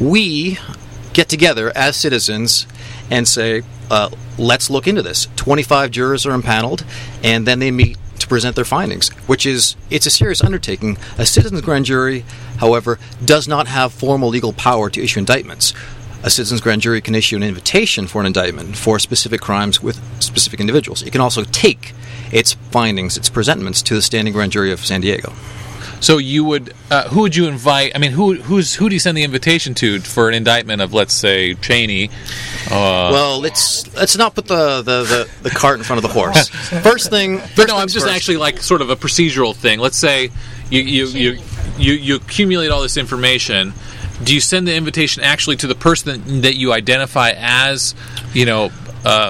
We get together as citizens and say, uh, let's look into this. twenty-five jurors are impaneled, and then they meet to present their findings, which is, it's a serious undertaking. A citizens grand jury, however, does not have formal legal power to issue indictments. A citizens grand jury can issue an invitation for an indictment for specific crimes with specific individuals. It can also take its findings, its presentments, to the standing grand jury of San Diego. So you would, uh, who would you invite? I mean, who who's who do you send the invitation to for an indictment of, let's say, Cheney? Uh, Well, let's let's not put the, the, the, the cart in front of the horse. First thing, first but no, I'm things just first. actually like sort of a procedural thing. Let's say you you, you you you accumulate all this information. Do you send the invitation actually to the person that, that you identify as, you know, uh,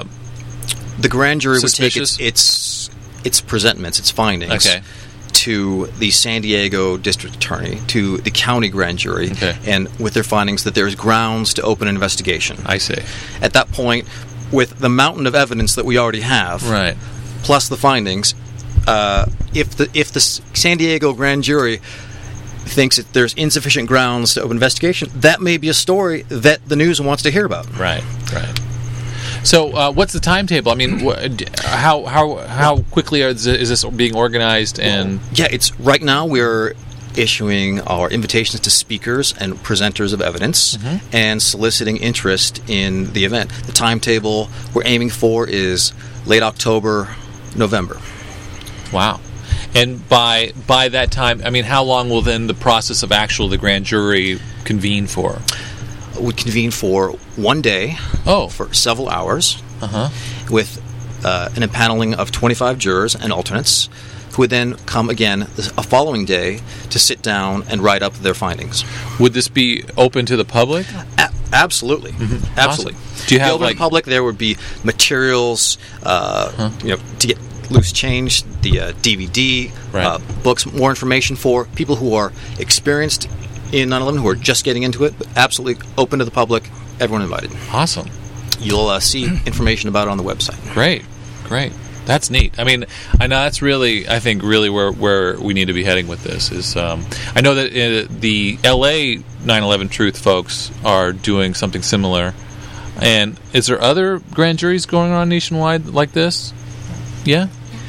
the grand jury would take suspicious? its, its its presentments, its findings, Okay. to the San Diego district attorney, to the county grand jury, Okay. and with their findings that there is grounds to open an investigation. I see. At that point, with the mountain of evidence that we already have, Right. plus the findings, uh, if the if the S- San Diego grand jury thinks that there's insufficient grounds to open investigation, that may be a story that the news wants to hear about. Right. Right. So, uh, what's the timetable? I mean, wh- d- how how how quickly is is this being organized? And Yeah, it's right now we're issuing our invitations to speakers and presenters of evidence and soliciting interest in the event. The timetable we're aiming for is late October, November. wow. And by by that time, I mean, how long will then the process of actual the grand jury convene for? We convene for one day, Oh. for several hours, Uh huh. with uh, an impaneling of twenty-five jurors and alternates, who would then come again a following day to sit down and write up their findings. Would this be open to the public? A- absolutely, absolutely. Awesome. Do you have, Open to like- the public? There would be materials, uh, you know, to get loose change, the uh, D V D, Right. uh, books, more information for people who are experienced in nine eleven, who are just getting into it. But absolutely open to the public. Everyone invited. Awesome. You'll uh, see information about it on the website. Great. Great. That's neat. I mean, I know that's really, I think, really where, where we need to be heading with this is. Um, I know that uh, the L A nine eleven Truth folks are doing something similar. And is there other grand juries going on nationwide like this? Yeah.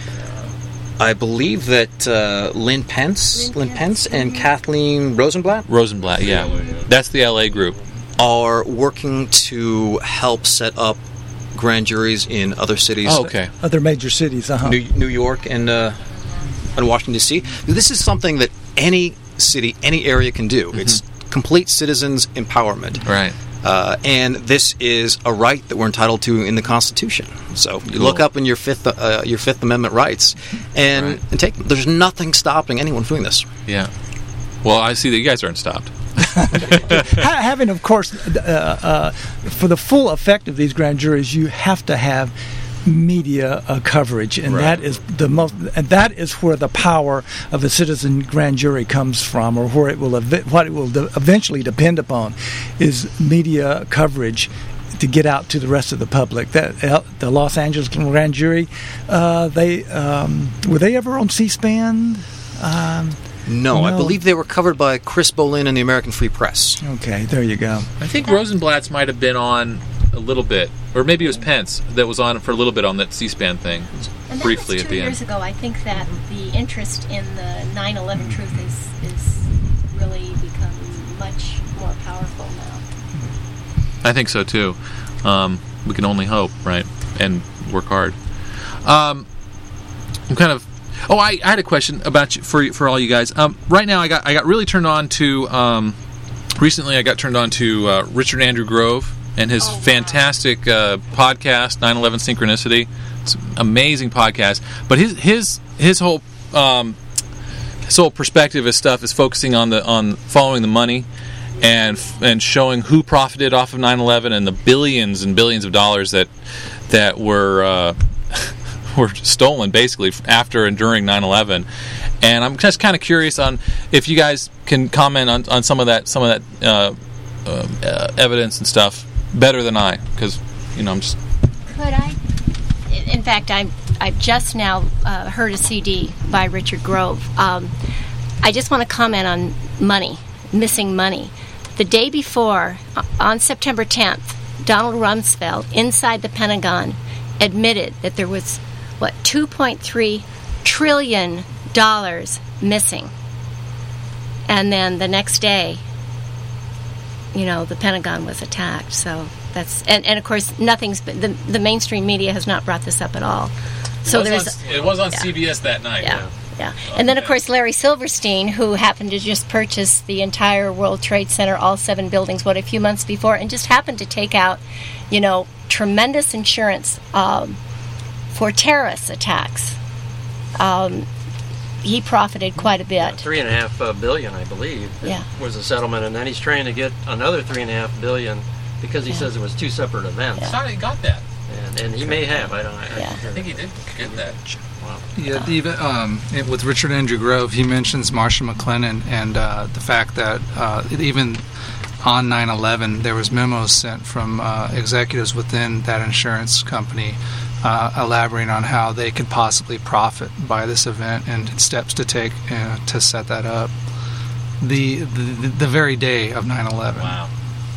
I believe that uh, Lynn Pence, Lynn, Lynn Pence, Pence, and mhm. Kathleen Rosenblatt Rosenblatt. Yeah. That's the L A group. are working to help set up grand juries in other cities. Oh, okay. Other major cities, uh-huh. New, New York and uh, and Washington D C. This is something that any city, any area can do. It's complete citizens empowerment, Right. uh, and this is a right that we're entitled to in the Constitution. So you look Cool. up in your fifth uh, your Fifth Amendment rights, and, Right. and take. There's nothing stopping anyone from doing this. Yeah. Well, I see that you guys aren't stopped. Ha- having, of course, uh, uh, for the full effect of these grand juries, you have to have media uh, coverage, and Right. that is the most. And that is where the power of a citizen grand jury comes from, or where it will ev- what it will de- eventually depend upon, is media coverage to get out to the rest of the public. That uh, the Los Angeles grand jury, uh, they um, were they ever on C-SPAN? Um, No, I No. believe they were covered by Chris Bolin and the American Free Press. okay, there you go. I think Rosenblatt's might have been on a little bit, or maybe it was Pence that was on for a little bit on that C-SPAN thing, And that briefly was at two the years end. ago. I think that the interest in the nine eleven truth is is really become much more powerful now. I think so too. Um, we can only hope, right, and work hard. Um, I'm kind of. Oh, I, I had a question about you, for for all you guys. Um, right now, I got I got really turned on to. Um, recently, I got turned on to uh, Richard Andrew Grove and his Oh, wow. fantastic uh, podcast, nine eleven Synchronicity. It's an amazing podcast. But his his his whole um, his whole perspective of stuff is focusing on the on following the money. and and showing who profited off of nine eleven and the billions and billions of dollars that that were uh, were stolen basically after and during nine eleven. And I'm just kind of curious on if you guys can comment on, on some of that some of that uh, uh, uh, evidence and stuff better than I, because you know I'm just. Could I? In fact, I I just now uh, heard a C D by Richard Grove. Um, I just want to comment on money, missing money. The day before, on September tenth, Donald Rumsfeld, inside the Pentagon, admitted that there was, what, two point three trillion dollars missing. And then the next day, you know, the Pentagon was attacked. So that's, and, and of course, nothing's been, the, the mainstream media has not brought this up at all. So it was there's on, it was on yeah. C B S that night. Yeah. Yeah. Yeah, and then of course Larry Silverstein, who happened to just purchase the entire World Trade Center, all seven buildings, what, a few months before, and just happened to take out, you know, tremendous insurance um, for terrorist attacks. Um, he profited quite a bit. Three and a half uh, billion, I believe, Yeah. was the settlement, and then he's trying to get another three and a half billion because he Yeah. says it was two separate events, I thought he got that. and, and he may have. I don't. I, Yeah. I think he did get that. Wow. Yeah, even um, it, with Richard Andrew Grove, he mentions Marshall McLennan and uh, the fact that uh, even on nine eleven, there was memos sent from uh, executives within that insurance company uh, elaborating on how they could possibly profit by this event and steps to take uh, to set that up. The, the the very day of nine eleven. Wow.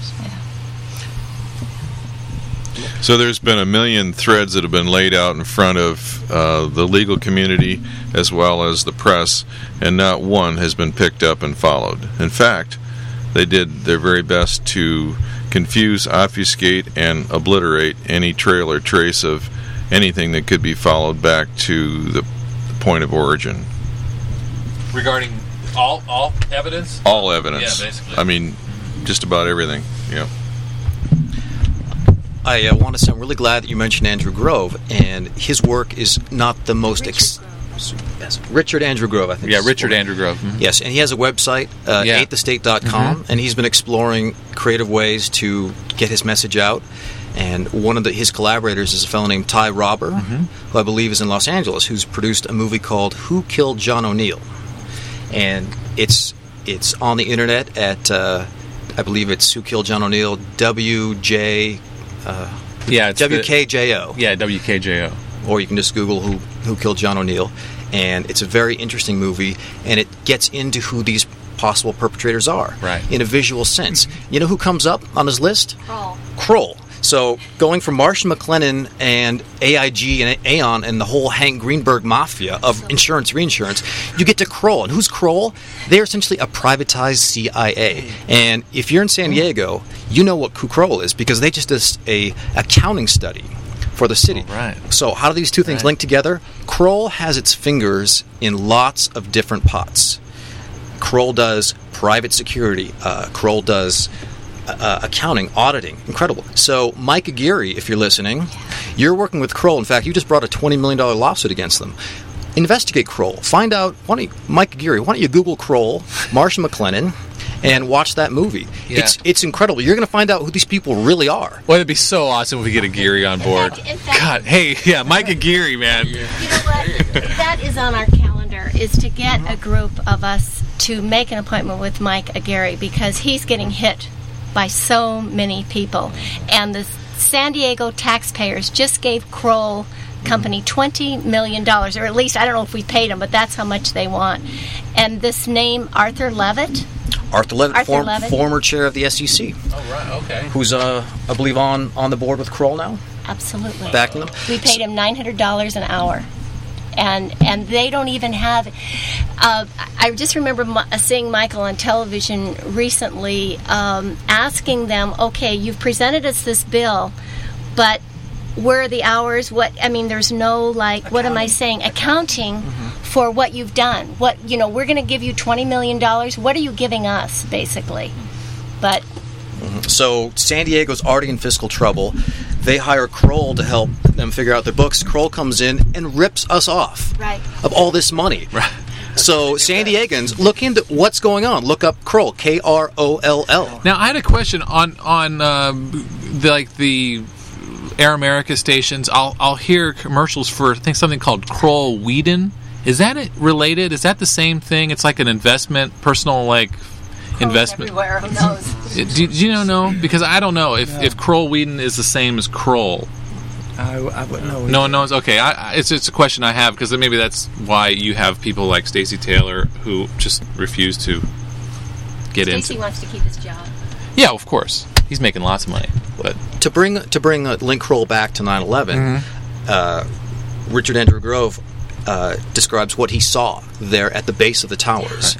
So there's been a million threads that have been laid out in front of uh, the legal community as well as the press, and not one has been picked up and followed. In fact, they did their very best to confuse, obfuscate, and obliterate any trail or trace of anything that could be followed back to the point of origin. Regarding all all evidence? All evidence. Yeah, basically. I mean, just about everything. Yeah. I uh, want to say I'm really glad that you mentioned Andrew Grove, and his work is not the most ex- yes, Richard Andrew Grove, I think. Yeah, is Richard his Andrew Grove. Mhm. Yes, and he has a website, uh, Yeah. ain't the state dot com, Mm-hmm. and he's been exploring creative ways to get his message out. And one of the, his collaborators is a fellow named Ty Robber, Mm-hmm. who I believe is in Los Angeles, who's produced a movie called Who Killed John O'Neill? And it's it's on the internet at, uh, I believe it's Who Killed John O'Neill, W J... Uh, Yeah, it's W K J O. The, yeah, W K J O. Or you can just Google who who killed John O'Neill, and it's a very interesting movie, and it gets into who these possible perpetrators are, Right. in a visual sense. You know who comes up on his list? Kroll. Kroll. So going from Marshall McLennan and A I G and Aon and the whole Hank Greenberg mafia of insurance reinsurance, you get to Kroll. And who's Kroll? They're essentially a privatized C I A. And if you're in San Diego, you know what who Kroll is because they just did a accounting study for the city. Oh, right. So how do these two things Right. link together? Kroll has its fingers in lots of different pots. Kroll does private security. Uh, Kroll does uh, accounting, auditing. Incredible. So Mike Aguirre, if you're listening, you're working with Kroll. In fact, you just brought a twenty million dollars lawsuit against them. Investigate Kroll. Find out, why don't you, Mike Aguirre, why don't you Google Kroll, Marshall McLennan, and watch that movie. Yeah. It's it's incredible. You're going to find out who these people really are. Well, it'd be so awesome if we get Aguirre on board. fact- in fact- God, hey, yeah, Mike Aguirre, man. You know what? That is on our calendar, is to get a group of us to make an appointment with Mike Aguirre because he's getting hit by so many people. And the San Diego taxpayers just gave Kroll Company twenty million dollars, or at least, I don't know if we paid them, but that's how much they want. And this name, Arthur Levitt, Arthur Levitt, Arthur form- Levitt. former chair of the S E C, Oh, right, okay. who's, uh, I believe, on, on the board with Kroll now, absolutely. backing them. We paid him nine hundred dollars an hour. And and they don't even have... Uh, I just remember mi- seeing Michael on television recently um, asking them, okay, you've presented us this bill, but where are the hours? What I mean, there's no, like, what am I saying? Accounting Mm-hmm. for what you've done. What, you know, we're going to give you twenty million dollars. What are you giving us, basically? But... So San Diego's already in fiscal trouble. They hire Kroll to help them figure out their books. Kroll comes in and rips us off Right. of all this money. Right. So San Diegans, look into what's going on. Look up Kroll, K R O L L. Now, I had a question on on um, the, like the Air America stations. I'll I'll hear commercials for I think something called Kroll Weeden. Is that it related? Is that the same thing? It's like an investment, personal like Kroll's investment. Everywhere. Who knows? Do, do you know? know? Because I don't know if, No. if Kroll Weeden is the same as Kroll. I, I wouldn't know. No one knows. Okay, I, I, it's it's a question I have because maybe that's why you have people like Stacey Taylor who just refuse to get Stacey into. wants to keep his job. Yeah, of course, he's making lots of money. But To bring to bring uh, Link Kroll back to nine eleven, uh, Richard Andrew Grove uh, describes what he saw there at the base of the towers,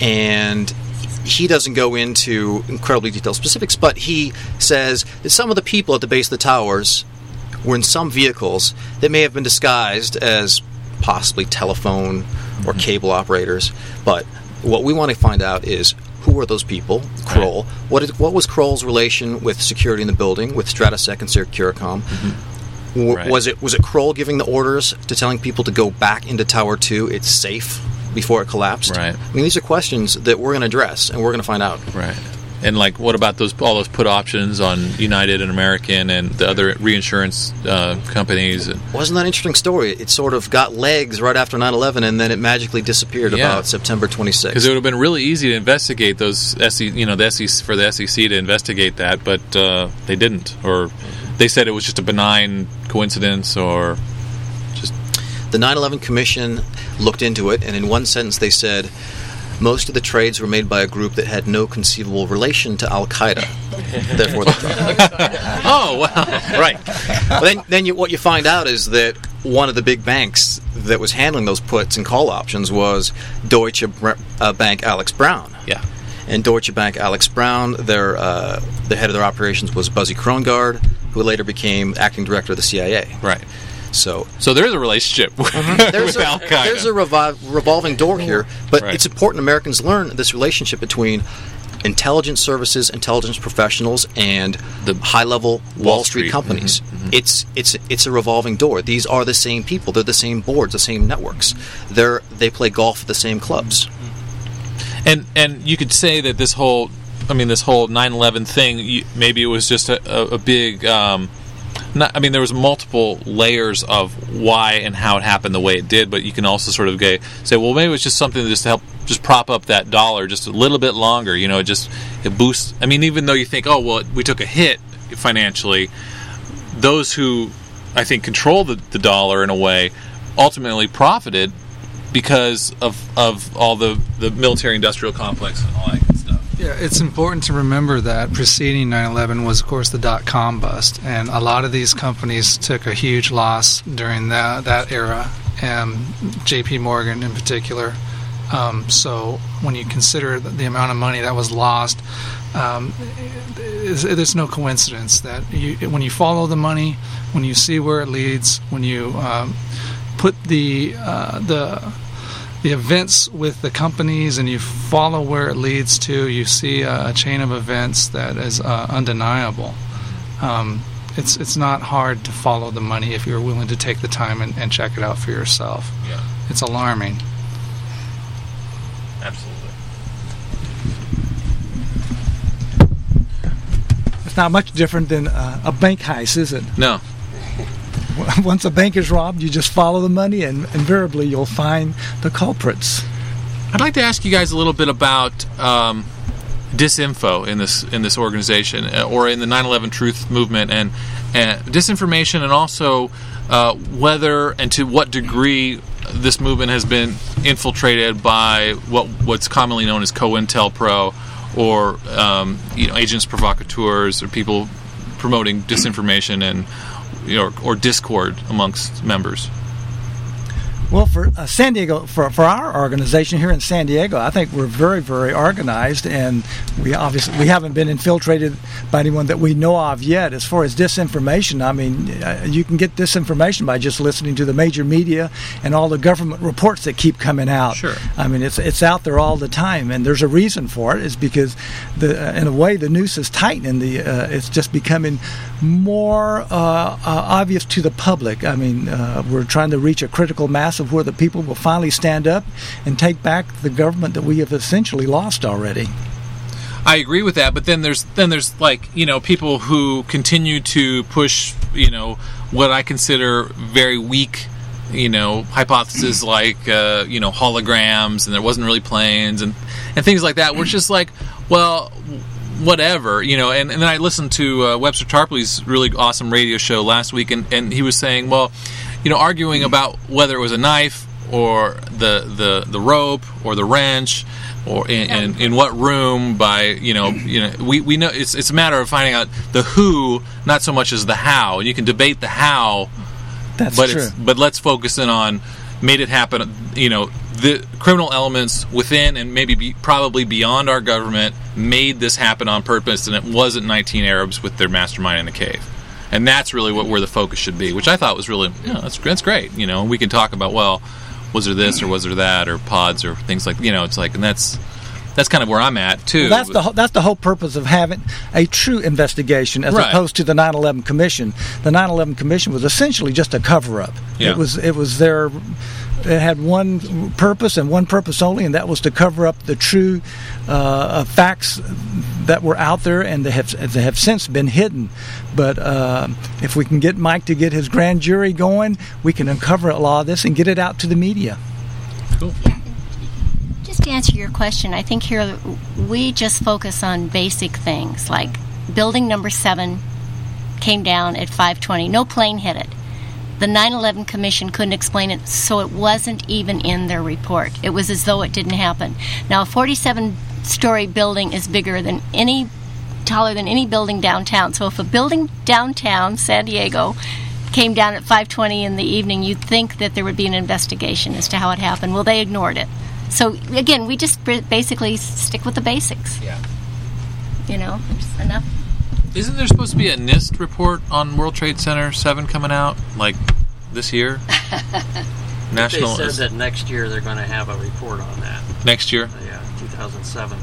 and he doesn't go into incredibly detailed specifics, but he says that some of the people at the base of the towers were in some vehicles that may have been disguised as possibly telephone or cable operators. But what we want to find out is who are those people, Kroll? What, is, what was Kroll's relation with security in the building, with Stratosec and Securicom? Mm-hmm. W- Right. Was it was it Kroll giving the orders to telling people to go back into Tower two, it's safe, before it collapsed? Right. I mean, these are questions that we're going to address, and we're going to find out. right, and like, what about those all those put options on United and American and the other reinsurance uh, companies? And, Wasn't that an interesting story? It sort of got legs right after nine eleven, and then it magically disappeared Yeah. about September twenty-sixth. Because it would have been really easy to investigate those S E C, you know, the S E C for the S E C to investigate that, but uh, they didn't, or they said it was just a benign coincidence, or just The nine eleven Commission looked into it, and in one sentence they said, most of the trades were made by a group that had no conceivable relation to Al-Qaeda. Therefore, the oh wow, right. But then, then you, what you find out is that one of the big banks that was handling those puts and call options was Deutsche Br- uh, Bank Alex Brown. yeah, And Deutsche Bank Alex Brown, their uh, the head of their operations was Buzzy Krongard, who later became acting director of the C I A. right. So So there is a relationship with, there's with a, Al Qaeda. there's a revi- revolving door here, but Right. it's important Americans learn this relationship between intelligence services, intelligence professionals, and The high-level Wall, Wall Street, Street. companies. Mhm, mhm. It's it's it's a revolving door. These are the same people. They're the same boards, the same networks. They're they play golf at the same clubs. And and you could say that this whole, I mean, this whole nine eleven thing, you, maybe it was just a, a, a big, um, not, I mean, there was multiple layers of why and how it happened the way it did, but you can also sort of go, say, well, maybe it was just something to just help just prop up that dollar just a little bit longer, you know, it just, it boosts, I mean, even though you think, oh, well, we took a hit financially, those who, I think, control the, the dollar in a way, ultimately profited because of of all the, the military-industrial complex and all that good stuff. Yeah, it's important to remember that preceding nine eleven was, of course, the dot-com bust, and a lot of these companies took a huge loss during that that era, and J P Morgan in particular. Um, so when you consider the, the amount of money that was lost, um, it's, there's no coincidence that you, when you follow the money, when you see where it leads, when you um, put the uh, the the events with the companies and you follow where it leads to, you see a, a chain of events that is uh, undeniable. Um, it's it's not hard to follow the money if you're willing to take the time and, and check it out for yourself. Yeah, It's alarming. absolutely. It's not much different than uh, a bank heist, is it? No. Once a bank is robbed, you just follow the money, and invariably you'll find the culprits. I'd like to ask you guys a little bit about um, disinfo in this in this organization, uh, or in the nine eleven Truth movement, and, and disinformation, and also uh, whether and to what degree this movement has been infiltrated by what what's commonly known as COINTELPRO, or um, you know, agents provocateurs, or people promoting disinformation and you know, or discord amongst members. Well, for uh, San Diego, for for our organization here in San Diego, I think we're very, very organized, and we obviously we haven't been infiltrated by anyone that we know of yet. As far as disinformation, I mean, uh, you can get disinformation by just listening to the major media and all the government reports that keep coming out. Sure. I mean, it's it's out there all the time, and there's a reason for it. It's because the uh, in a way the noose is tightening. The uh, it's just becoming more uh, uh, obvious to the public. I mean, uh, we're trying to reach a critical mass of where the people will finally stand up and take back the government that we have essentially lost already. I agree with that, but then there's then there's like, you know, people who continue to push, you know, what I consider very weak, you know, hypotheses like, uh, you know, holograms, and there wasn't really planes, and, and things like that. We're just like, well, whatever, you know. And, and then I listened to uh, Webster Tarpley's really awesome radio show last week, and, and he was saying, well, you know, arguing about whether it was a knife or the the, the rope or the wrench, or in, in, in what room by, you know, you know, we, we know it's it's a matter of finding out the who, not so much as the how. You can debate the how, That's but true. It's, but let's focus in on made it happen. You know, the criminal elements within and maybe be, probably beyond our government made this happen on purpose, and it wasn't nineteen Arabs with their mastermind in the cave. And that's really what where the focus should be, which I thought was really, you know, that's that's great. You know, we can talk about, well, was there this or was there that or pods or things like, you know, it's like, and that's that's kind of where I'm at too. Well, that's the whole, that's the whole purpose of having a true investigation, as Right. opposed to the nine eleven Commission. The nine eleven Commission was essentially just a cover-up. Yeah. It was it was their it had one purpose and one purpose only, and that was to cover up the true uh, facts that were out there and they have they have since been hidden. But uh, if we can get Mike to get his grand jury going, we can uncover a lot of this and get it out to the media. Cool. Just to answer your question, I think here we just focus on basic things like building number seven came down at five twenty. No plane hit it. The nine eleven Commission couldn't explain it, so it wasn't even in their report. It was as though it didn't happen. Now, a forty-seven story building is bigger than any, taller than any building downtown. So if a building downtown, San Diego, came down at five twenty in the evening, you'd think that there would be an investigation as to how it happened. Well, they ignored it. So, again, we just basically stick with the basics. Yeah. You know, there's enough. Isn't there supposed to be a NIST report on World Trade Center seven coming out, like, this year? National. They said that next year they're going to have a report on that. Next year? Uh, yeah, two thousand seven.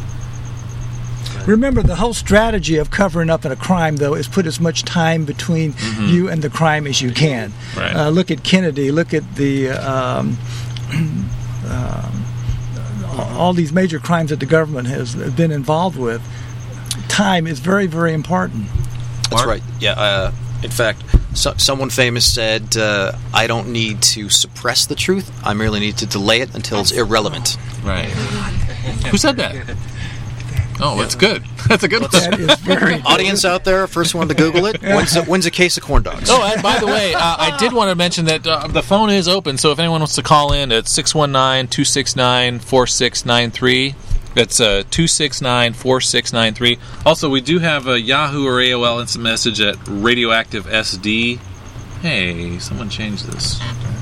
But Remember, the whole strategy of covering up a crime, though, is put as much time between Mm-hmm. you and the crime as you can. Right. Uh, look at Kennedy. Look at the um, um, all these major crimes that the government has been involved with. Time is very, very important. That's Mark? right. Yeah. Uh, in fact, so, someone famous said, uh, "I don't need to suppress the truth. I merely need to delay it until it's irrelevant." Right. Who said that? Oh, that's good. That's a good one. That is very good. Audience out there, first one to Google it. When's a, when's a case of corn dogs? Oh, and by the way, uh, I did want to mention that uh, the phone is open, so if anyone wants to call in at six one nine, two six nine, four six nine three, that's uh, two six nine, four six nine three. Also, we do have a Yahoo or A O L instant message at Radioactive S D. Hey, someone changed this.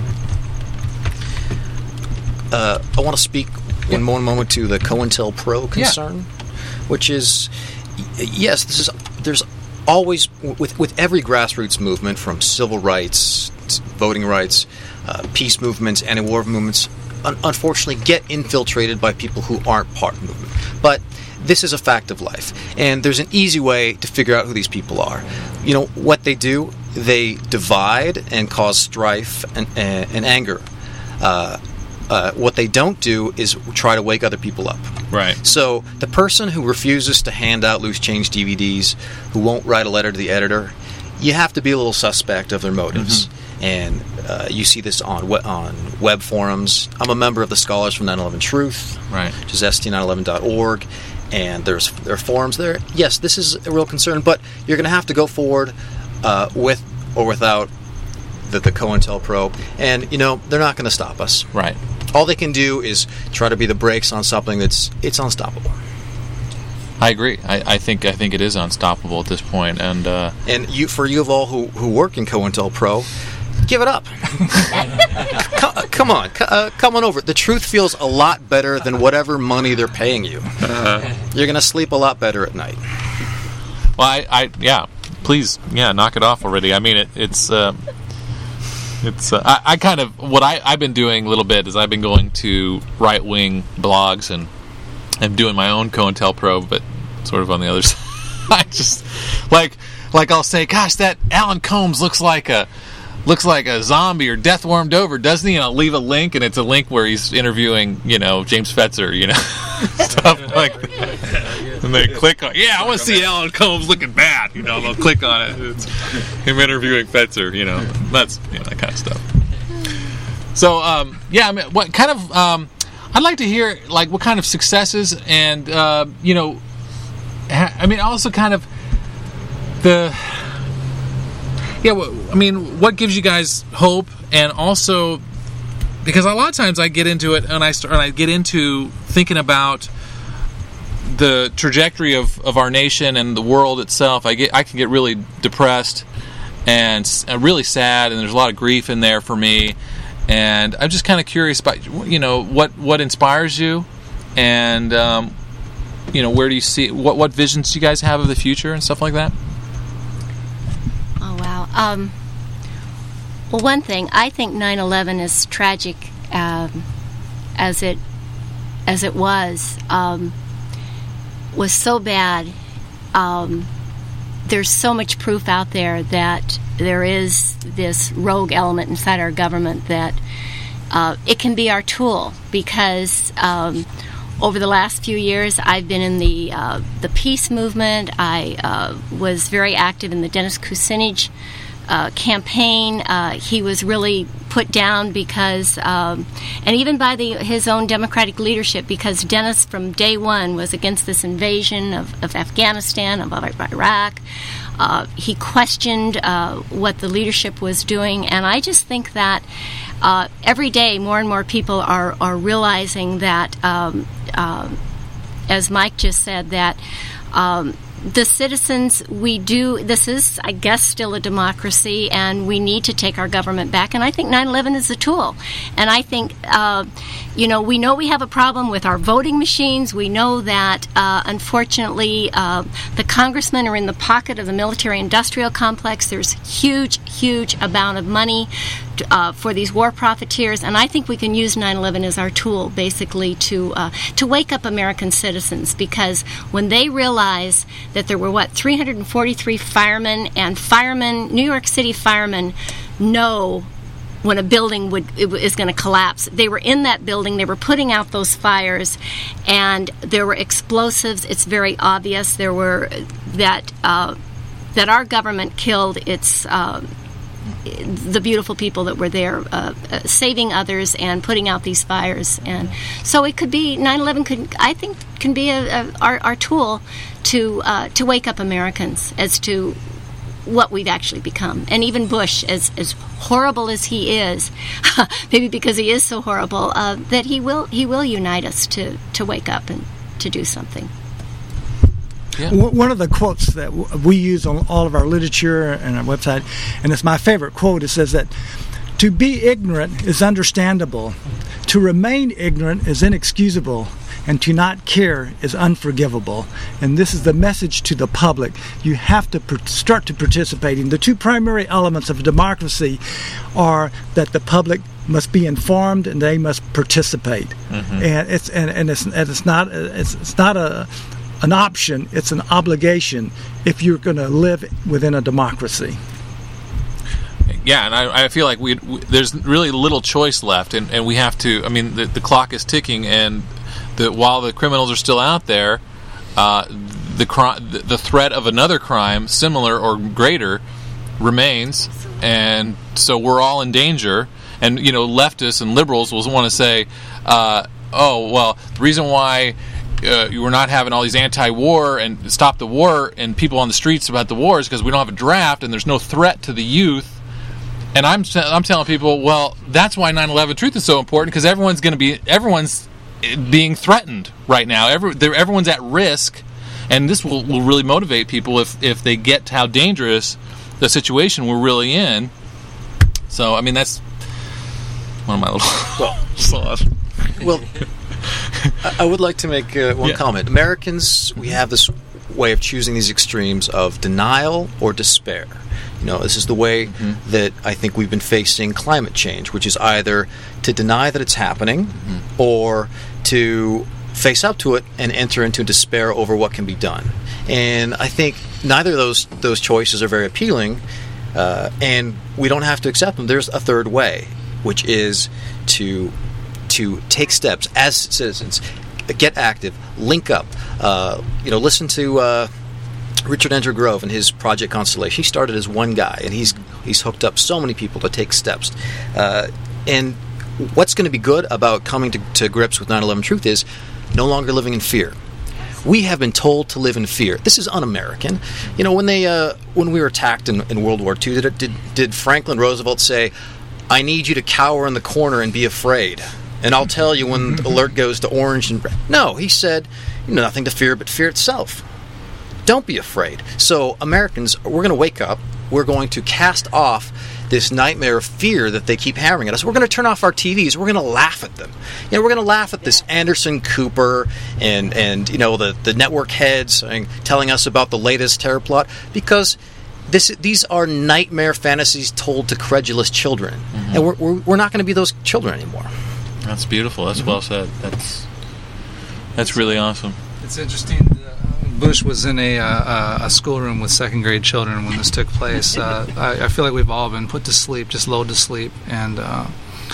Uh, I want to speak in one moment to the COINTELPRO concern, which is, y- yes, this is. There's always with with every grassroots movement, from civil rights, to voting rights, uh, peace movements, anti-war movements, un- unfortunately get infiltrated by people who aren't part of the movement. But this is a fact of life, and there's an easy way to figure out who these people are. You know what they do? They divide and cause strife and, and, and anger. Uh, Uh, what they don't do is try to wake other people up. Right. So the person who refuses to hand out loose change D V Ds, who won't write a letter to the editor, you have to be a little suspect of their motives. Mm-hmm. And uh, you see this on we- on web forums. I'm a member of the Scholars from nine eleven Truth, Right. which is S T nine eleven dot org, and there's there are forums there. Yes, this is a real concern, but you're going to have to go forward uh, with or without the, the COINTELPRO, and you know they're not going to stop us. Right. All they can do is try to be the brakes on something that's it's unstoppable. I agree. I, I think I think it is unstoppable at this point, and uh, And you, for you of all who, who work in COINTELPRO, give it up. come, come on, c- uh, come on over. The truth feels a lot better than whatever money they're paying you. You're going to sleep a lot better at night. well, I, I yeah, please, yeah, knock it off already. I mean, it, it's. Uh, It's uh, I, I kind of what I, I've been doing a little bit is I've been going to right wing blogs and I'm doing my own COINTELPRO, but sort of on the other side. I just like like I'll say, gosh, that Alan Combs looks like a looks like a zombie or death warmed over, doesn't he? And I'll leave a link, and it's a link where he's interviewing, you know, James Fetzer, you know, stuff like that. And they click on, yeah, I want to see Alan Colmes looking bad, you know, they'll click on it. It's him interviewing Fetzer, you know, that's, you know, that kind of stuff. So, um, yeah, I mean, what kind of, um, I'd like to hear, like, what kind of successes and, uh, you know, ha- I mean, also kind of the, yeah, well, I mean, what gives you guys hope, and also, because a lot of times I get into it, and I start, and I get into thinking about the trajectory of, of our nation and the world itself. I get, I can get really depressed and uh, really sad, and there's a lot of grief in there for me. And I'm just kind of curious about, you know, what, what inspires you, and um, you know, where do you see, what what visions do you guys have of the future and stuff like that? Oh wow. Um, well, one thing, I think nine eleven is tragic um, as it as it was um, was so bad. Um, there's so much proof out there that there is this rogue element inside our government that uh, it can be our tool, because um, over the last few years I've been in the uh, the peace movement. I uh, was very active in the Dennis Kucinich uh, campaign. Uh, he was really put down because, um, and even by the his own Democratic leadership, because Dennis from day one was against this invasion of, of Afghanistan, of Iraq. Uh, he questioned uh, what the leadership was doing, and I just think that uh, every day more and more people are, are realizing that, um, uh, as Mike just said, that um, the citizens, we do, this is, I guess, still a democracy, and we need to take our government back, and I think nine eleven is a tool. And I think, uh, you know, we know we have a problem with our voting machines. We know that, uh, unfortunately, uh, the congressmen are in the pocket of the military-industrial complex. There's huge, huge amount of money uh, for these war profiteers, and I think we can use nine eleven as our tool, basically, to uh, to wake up American citizens, because when they realize that there were, what, three hundred forty-three firemen, and firemen, New York City firemen, know when a building would is going to collapse. They were in that building, they were putting out those fires, and there were explosives. It's very obvious there were that uh, that our government killed its uh, the beautiful people that were there, uh, uh, saving others and putting out these fires. And so it could be, nine eleven could, I think, can be a, a, our, our tool to uh, to wake up Americans as to what we've actually become. And even Bush, as as horrible as he is, maybe because he is so horrible, uh, that he will he will unite us to, to wake up and to do something. Yeah. One of the quotes that we use on all of our literature and our website, and it's my favorite quote, it says that to be ignorant is understandable, to remain ignorant is inexcusable, and to not care is unforgivable. And this is the message to the public. You have to per- start to participating. The two primary elements of democracy are that the public must be informed and they must participate. Mm-hmm. And it's and, and it's and it's not it's it's not a an option, it's an obligation if you're going to live within a democracy. Yeah, and I, I feel like we, we there's really little choice left, and, and we have to, I mean, the, the clock is ticking, and the, while the criminals are still out there, uh, the, cri- the threat of another crime, similar or greater, remains, and so we're all in danger. And, you know, leftists and liberals will want to say, uh, oh, well, the reason why Uh, we're not having all these anti-war and stop the war and people on the streets about the war is because we don't have a draft and there's no threat to the youth. And I'm I'm telling people, well, that's why nine eleven Truth is so important, because everyone's going to be everyone's being threatened right now. Every, everyone's at risk, and this will, will really motivate people if if they get to how dangerous the situation we're really in. So, I mean, that's one of my little well, sauce. Well, I would like to make uh, one yeah. comment. Americans, we have this way of choosing these extremes of denial or despair. You know, this is the way mm-hmm. that I think we've been facing climate change, which is either to deny that it's happening mm-hmm. or to face up to it and enter into despair over what can be done. And I think neither of those those choices are very appealing. uh, and we don't have to accept them. There's a third way, which is to to take steps as citizens, get active, link up. Uh, you know, listen to uh, Richard Andrew Grove and his Project Constellation. He started as one guy, and he's he's hooked up so many people to take steps. Uh, and what's going to be good about coming to, to grips with nine eleven Truth is no longer living in fear. We have been told to live in fear. This is un-American. You know, when they uh, when we were attacked in, in World War Two, did, did did Franklin Roosevelt say, "I need you to cower in the corner and be afraid, and I'll tell you when the alert goes to orange and red"? No, he said, "You know, nothing to fear but fear itself. Don't be afraid." So Americans, we're going to wake up. We're going to cast off this nightmare of fear that they keep hammering at us. We're going to turn off our T Vs. We're going to laugh at them. You know, we're going to laugh at this Anderson Cooper and and you know the the network heads saying, telling us about the latest terror plot, because this these are nightmare fantasies told to credulous children, mm-hmm. and we're we're, we're not going to be those children anymore. That's beautiful. That's mm-hmm. well said. That's that's really awesome. It's interesting. Bush was in a uh, a schoolroom with second grade children when this took place. Uh, I, I feel like we've all been put to sleep, just lulled to sleep, and uh,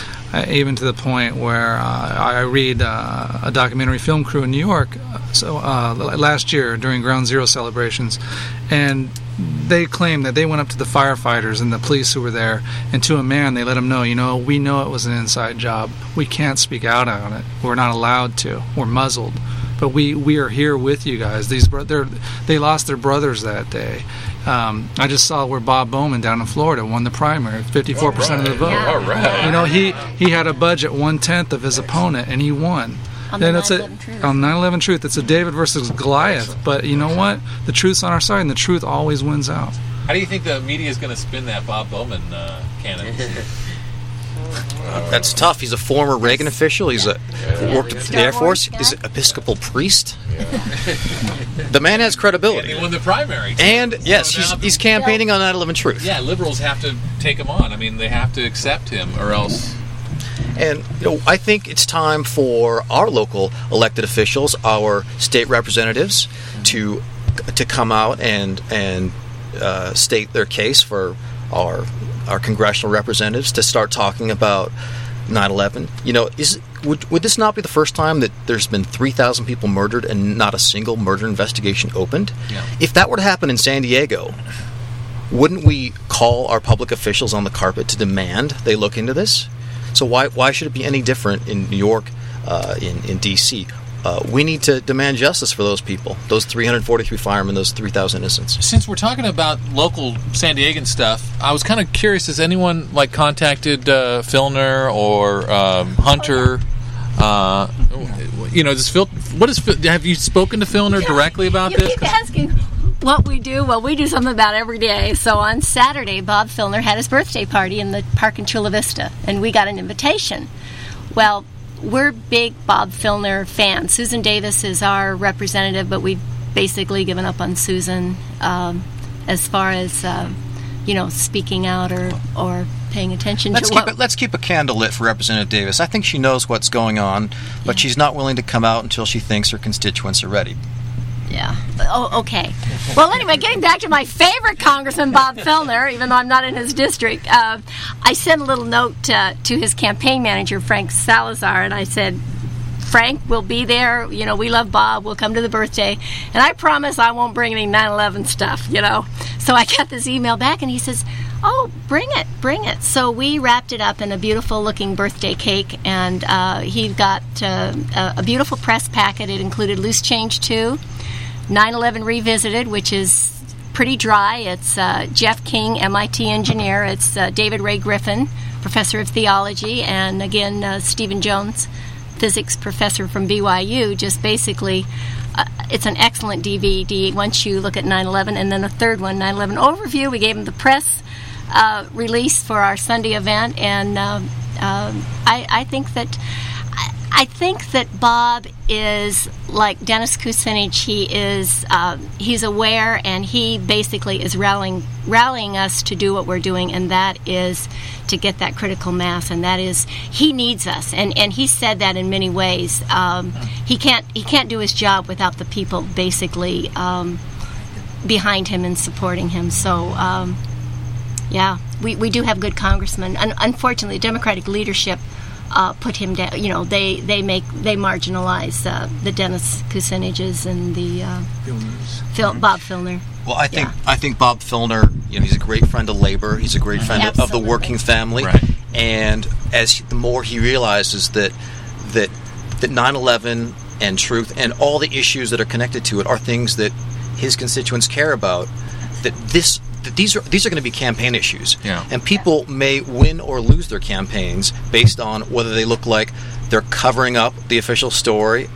even to the point where uh, I read uh, a documentary film crew in New York so uh, last year during Ground Zero celebrations, and they claimed that they went up to the firefighters and the police who were there, and to a man they let them know, you know, we know it was an inside job. We can't speak out on it. We're not allowed to. We're muzzled. But we, we are here with you guys. These bro- they lost their brothers that day. Um, I just saw where Bob Bowman down in Florida won the primary, fifty-four percent right. of the vote. Yeah. All right. You know, he, he had a budget one tenth of his opponent, and he won. On the nine eleven Truth. On nine eleven Truth, it's a David versus Goliath. But you know what? The truth's on our side, and the truth always wins out. How do you think the media is going to spin that Bob Bowman uh, cannon? That's tough. He's a former Reagan official. He's a yeah. worked for the Air Force. He's an Episcopal priest. Yeah. The man has credibility. And he won the primary. Too. And yes, he's, he's campaigning on nine eleven Truth. Yeah, liberals have to take him on. I mean, they have to accept him, or else. And you know, I think it's time for our local elected officials, our state representatives, to to come out and and uh, state their case for our. our congressional representatives to start talking about nine eleven. You know, is would would this not be the first time that there's been three thousand people murdered and not a single murder investigation opened? Yeah. If that were to happen in San Diego, wouldn't we call our public officials on the carpet to demand they look into this? So why why should it be any different in New York, uh, in in D C? Uh, we need to demand justice for those people, those three hundred forty-three firemen, those three thousand innocents. Since we're talking about local San Diegan stuff, I was kind of curious, has anyone like contacted uh, Filner or um, Hunter? Uh, you know, does Phil, what is, have you spoken to Filner directly about you this? Keep asking what we do. Well, we do something about it every day. So on Saturday, Bob Filner had his birthday party in the park in Chula Vista, and we got an invitation. Well, we're big Bob Filner fans. Susan Davis is our representative, but we've basically given up on Susan um, as far as uh, you know, speaking out or or paying attention let's to keep what... It, let's keep a candle lit for Representative Davis. I think she knows what's going on, but yeah. she's not willing to come out until she thinks her constituents are ready. Yeah. Oh, okay. Well, anyway, getting back to my favorite Congressman, Bob Filner, even though I'm not in his district, uh, I sent a little note uh, to his campaign manager, Frank Salazar, and I said, Frank, we'll be there. You know, we love Bob. We'll come to the birthday. And I promise I won't bring any nine eleven stuff, you know. So I got this email back, and he says, oh, bring it, bring it. So we wrapped it up in a beautiful-looking birthday cake, and uh, he got uh, a beautiful press packet. It included Loose Change two, nine eleven Revisited, which is pretty dry. It's uh, Jeff King, M I T engineer. It's uh, David Ray Griffin, professor of theology, and again, uh, Stephen Jones, physics professor from B Y U. Just basically, uh, it's an excellent D V D once you look at nine eleven. And then a third one, nine eleven Overview. We gave him the press uh, release for our Sunday event, and uh, uh, I, I think that I think that Bob is like Dennis Kucinich. He is uh, he's aware, and he basically is rallying rallying us to do what we're doing, and that is to get that critical mass. And that is, he needs us, and and he said that in many ways. Um, he can't he can't do his job without the people basically um, behind him and supporting him. So. Um, Yeah, we, we do have good congressmen. Un- unfortunately, Democratic leadership uh, put him down. You know, they they make they marginalize uh, the Dennis Kuciniches and the uh, Phil, Bob Filner. Well, I think Yeah. I think Bob Filner, you know, he's a great friend of labor. He's a great friend of, of the Absolutely. working family. Right. And as he, the more he realizes that that that nine eleven and truth and all the issues that are connected to it are things that his constituents care about, that this that these are these are going to be campaign issues. Yeah. And people may win or lose their campaigns based on whether they look like they're covering up the official story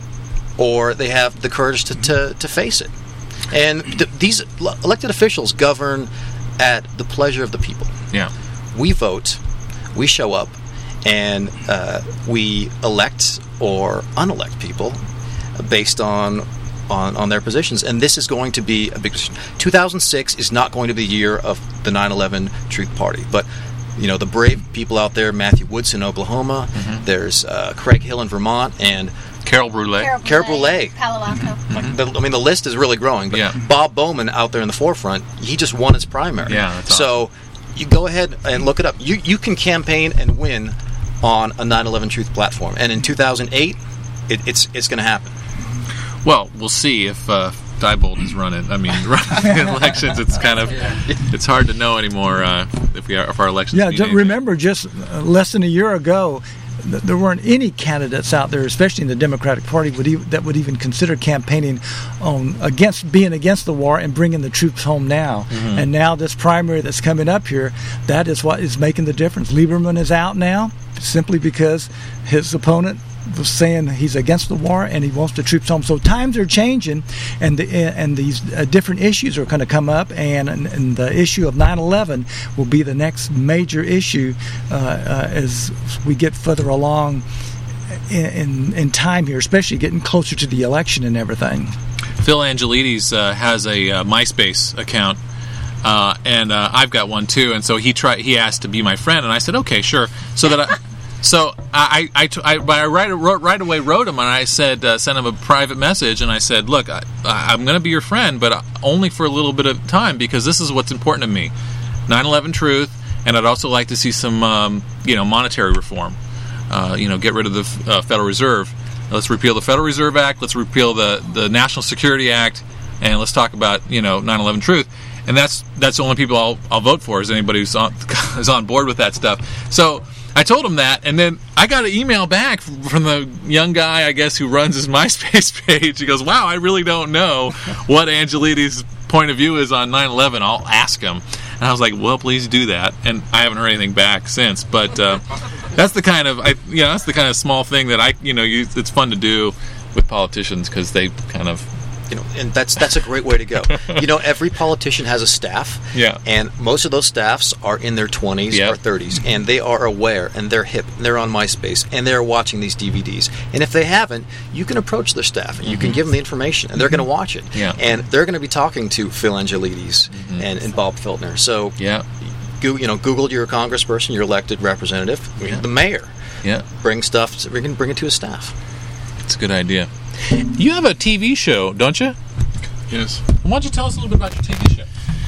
or they have the courage to, to, to face it. And th- these l- elected officials govern at the pleasure of the people. Yeah. We vote, we show up, and uh, we elect or unelect people based on, on on their positions. And this is going to be a big decision. two thousand six is not going to be the year of the nine eleven Truth Party, but you know the brave people out there, Matthew Woodson in Oklahoma, Mm-hmm. there's uh, Craig Hill in Vermont, and Carol Brule. Carol Brule. Palo Alto. like, the, I mean, the list is really growing. But Yeah. Bob Bowman out there in the forefront, he just won his primary. Yeah, that's so you go ahead and look it up. You you can campaign and win on a nine eleven Truth platform. And in two thousand eight, it, it's it's going to happen. Well, we'll see if uh, Diebold is running. I mean, running the elections. It's kind of it's hard to know anymore uh, if we are if our elections. Yeah, mean ju- anything. remember, just uh, less than a year ago, th- there weren't any candidates out there, especially in the Democratic Party, would e- that would even consider campaigning on against being against the war and bringing the troops home now. Mm-hmm. And now this primary that's coming up here, that is what is making the difference. Lieberman is out now simply because his opponent was saying he's against the war and he wants the troops home. So times are changing, and the, and these uh, different issues are going to come up, and, and, and the issue of nine eleven will be the next major issue uh, uh, as we get further along in, in, in time here, especially getting closer to the election and everything. Phil Angelides uh, has a uh, MySpace account, uh, and uh, I've got one too. And so he tried. He asked to be my friend, and I said, "Okay, sure." So that I, so I, I, I, I right, wrote, right away wrote him, and I said, uh, sent him a private message, and I said, "Look, I, I'm going to be your friend, but only for a little bit of time because this is what's important to me: nine eleven truth, and I'd also like to see some, um, you know, monetary reform. Uh, you know, get rid of the uh, Federal Reserve." Let's repeal the Federal Reserve Act. Let's repeal the, the National Security Act, and let's talk about you know nine eleven truth. And that's that's the only people I'll, I'll vote for is anybody who's on is on board with that stuff. So I told him that, and then I got an email back from the young guy, I guess, who runs his MySpace page. He goes, "Wow, I really don't know what Angelides' point of view is on nine eleven. I'll ask him." And I was like, "Well, please do that." And I haven't heard anything back since, but. Uh, That's the kind of, I, you know, that's the kind of small thing that I, you know, you, it's fun to do with politicians because they kind of, You know, and that's that's a great way to go. You know, every politician has a staff, Yeah. and most of those staffs are in their twenties Yep. or thirties, and they are aware, and they're hip, and they're on MySpace, and they're watching these D V Ds. And if they haven't, you can approach their staff, and you can give them the information, and they're going to watch it, Yeah. and they're going to be talking to Phil Angelides and, and Bob Filner. So, yeah, go, you know, Google your congressperson, your elected representative, Yeah. the mayor. yeah, Bring stuff. So we can bring it to his staff. it's a good idea. You have a T V show, don't you? Yes. Why don't you tell us a little bit about your T V show?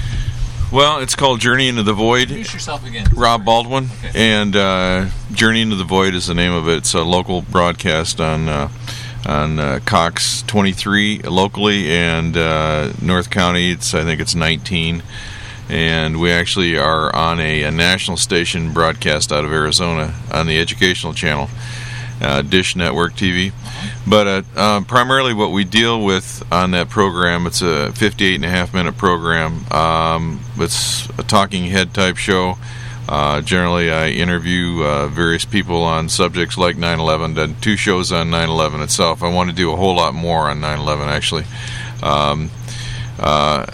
Well, it's called Journey into the Void. Introduce yourself again. Rob Baldwin, Okay. and uh, Journey into the Void is the name of it. It's a local broadcast on uh, on uh, Cox twenty-three locally, and uh, North County. It's I think it's nineteen, and we actually are on a, a national station broadcast out of Arizona on the educational channel, uh, Dish Network T V. But uh, uh, primarily what we deal with on that program, it's a fifty-eight and a half minute program. Um, it's a talking head type show. Uh, generally, I interview uh, various people on subjects like nine eleven. Done two shows on nine eleven itself. I want to do a whole lot more on nine eleven, actually. Um, uh,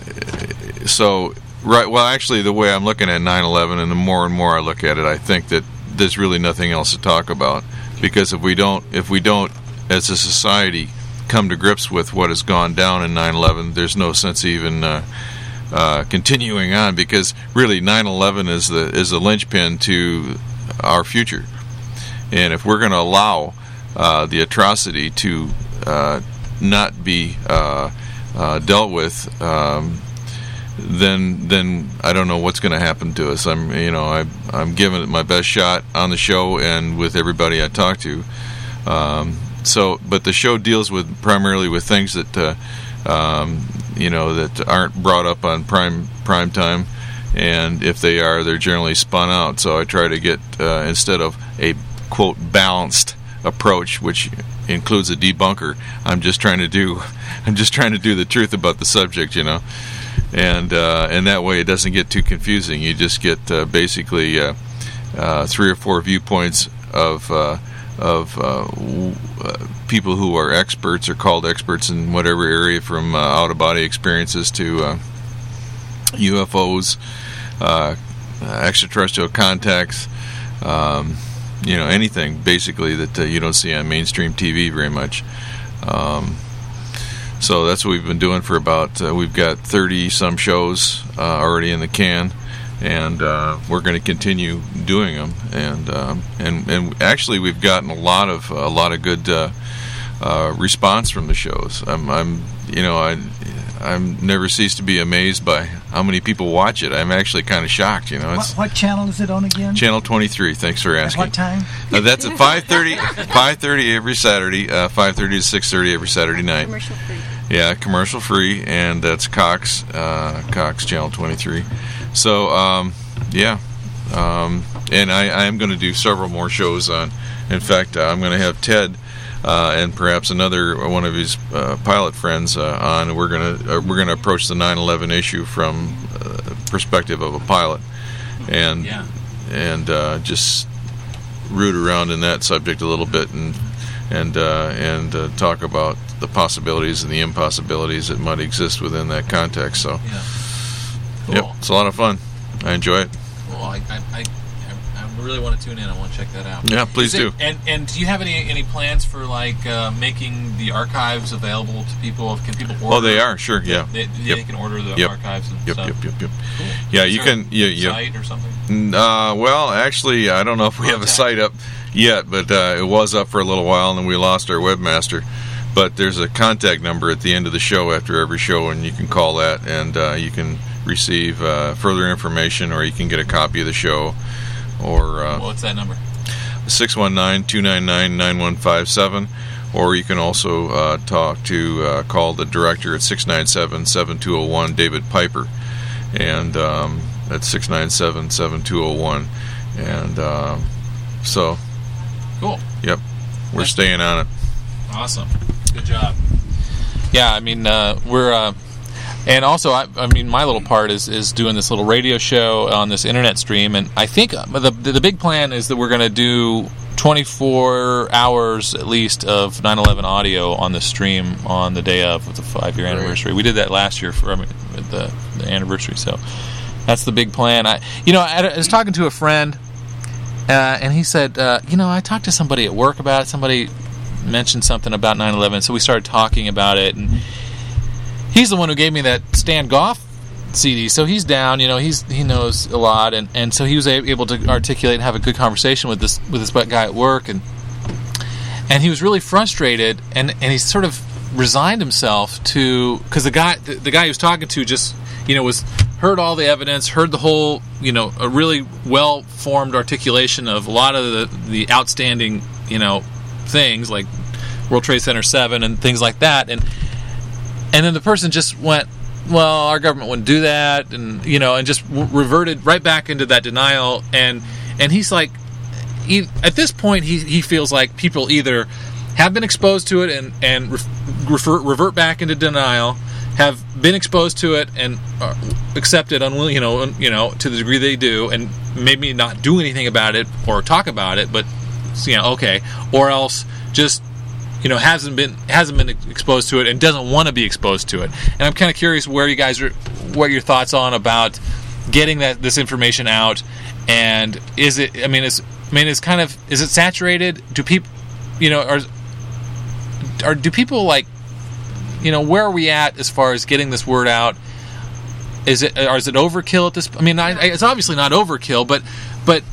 so, right. Well, actually, the way I'm looking at nine eleven, and the more and more I look at it, I think that there's really nothing else to talk about. Because if we don't, if we don't, as a society, come to grips with what has gone down in nine eleven, there's no sense even uh, uh, continuing on. Because really, nine eleven is the is the linchpin to our future, and if we're going to allow uh, the atrocity to uh, not be uh, uh, dealt with, um, then then I don't know what's going to happen to us. I'm you know I I'm giving it my best shot on the show and with everybody I talk to. Um, so, but the show deals with primarily with things that uh, um, you know that aren't brought up on prime prime time, and if they are, they're generally spun out. So I try to get uh, instead of a quote balanced approach, which includes a debunker, I'm just trying to do I'm just trying to do the truth about the subject, you know. And uh, and that way it doesn't get too confusing. You just get uh, basically uh, uh, three or four viewpoints of uh, of uh, w- uh, people who are experts or called experts in whatever area, from uh, out-of-body experiences to uh, U F Os, uh, extraterrestrial contacts, um, you know, anything basically that uh, you don't see on mainstream T V very much. Um, So that's what we've been doing for about, uh, we've got thirty some shows uh, already in the can, and uh, we're going to continue doing them. And um, and and actually, we've gotten a lot of a lot of good uh, uh, response from the shows. I'm, I'm you know I I'm never cease to be amazed by how many people watch it. I'm actually kind of shocked. You know, What, what channel is it on again? Channel twenty-three. Thanks for At asking. what time? Uh, that's at five thirty. five thirty every Saturday. Uh, five thirty to six thirty every Saturday night. Commercial free. Yeah, commercial free, and that's Cox, uh, Cox Channel twenty-three. So, um, yeah, um, and I, I am going to do several more shows on. In fact, uh, I'm going to have Ted uh, and perhaps another one of his uh, pilot friends uh, on. We're going to uh, we're going to approach the nine eleven issue from uh, perspective of a pilot, and Yeah. and uh, just root around in that subject a little bit, and and uh, and uh, talk about the possibilities and the impossibilities that might exist within that context. So, Yeah. Cool. yep, it's a lot of fun. I enjoy it. Cool. I, I, I, I really want to tune in. I want to check that out. Yeah, please Is it- do. And and do you have any any plans for like uh, making the archives available to people? Can people order? Oh, they are, sure, yeah. They, they Yep. can order the Yep. archives and Yep, stuff. yep, yep, yep. Cool. Yeah, Is you there can. a Yeah, yeah. Site or something. Uh, well, actually, I don't know if we have a Contact. site up yet, but uh, it was up for a little while, and then we lost our webmaster. But there's a contact number at the end of the show after every show, and you can call that, and uh, you can receive uh, further information, or you can get a copy of the show, or uh, What's that number? six one nine, two nine nine, nine one five seven, or you can also uh, talk to, uh, call the director at six nine seven, seven two zero one, David Piper, and um, that's six nine seven, seven two zero one, and um, so, Cool. yep, we're staying on it. Awesome. Good job. Yeah, I mean, uh, we're, uh, and also, I, I mean, my little part is, is doing this little radio show on this internet stream, and I think the the big plan is that we're going to do twenty-four hours at least of nine eleven audio on the stream on the day of the five-year anniversary. We did that last year for I mean, the, the anniversary, so that's the big plan. I, you know, I, I was talking to a friend, uh, and he said, uh, you know, I talked to somebody at work about it. Somebody mentioned something about nine eleven, so we started talking about it, and he's the one who gave me that Stan Goff C D, so he's down, you know, he's he knows a lot, and, and so he was able to articulate and have a good conversation with this with this guy at work, and and he was really frustrated, and, and he sort of resigned himself to, because the guy the, the guy he was talking to just, you know, was heard all the evidence, heard the whole, you know, a really well formed articulation of a lot of the the outstanding, you know, things like World Trade Center seven and things like that, and and then the person just went, well, our government wouldn't do that, and you know, and just w- reverted right back into that denial, and and he's like, he, at this point, he he feels like people either have been exposed to it and and ref, refer, revert back into denial, have been exposed to it and uh, accept it, unwilling, you know, you know, to the degree they do, and maybe not do anything about it or talk about it, but you know, okay, or else just, you know, hasn't been hasn't been exposed to it and doesn't want to be exposed to it. And I'm kind of curious where you guys are, what your thoughts on about getting that this information out, and is it? I mean, is I mean, is kind of is it saturated? Do people, you know, are are do people like, you know, where are we at as far as getting this word out? Is it or is it overkill at this? I mean, I, it's obviously not overkill, but but.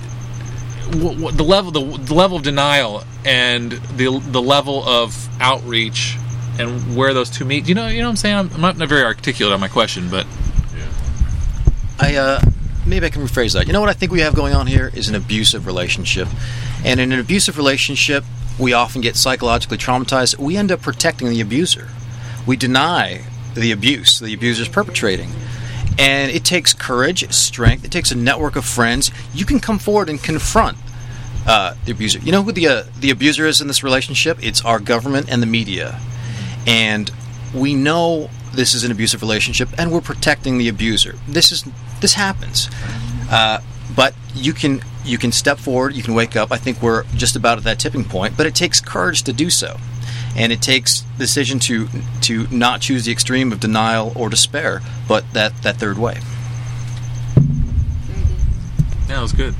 The level, the, the level of denial, and the the level of outreach, and where those two meet. You know, you know what I'm saying. I'm, I'm not very articulate on my question, but I uh, maybe I can rephrase that. You know what I think we have going on here is an abusive relationship. And in an abusive relationship, we often get psychologically traumatized. We end up protecting the abuser. We deny the abuse the abuser's perpetrating. And it takes courage, strength. It takes a network of friends. You can come forward and confront uh, the abuser. You know who the uh, the abuser is in this relationship? It's our government and the media. And we know this is an abusive relationship, and we're protecting the abuser. This is this happens. Uh, but you can you can step forward. You can wake up. I think we're just about at that tipping point. But it takes courage to do so. And it takes the decision to to not choose the extreme of denial or despair, but that, that third way. Yeah, that was good.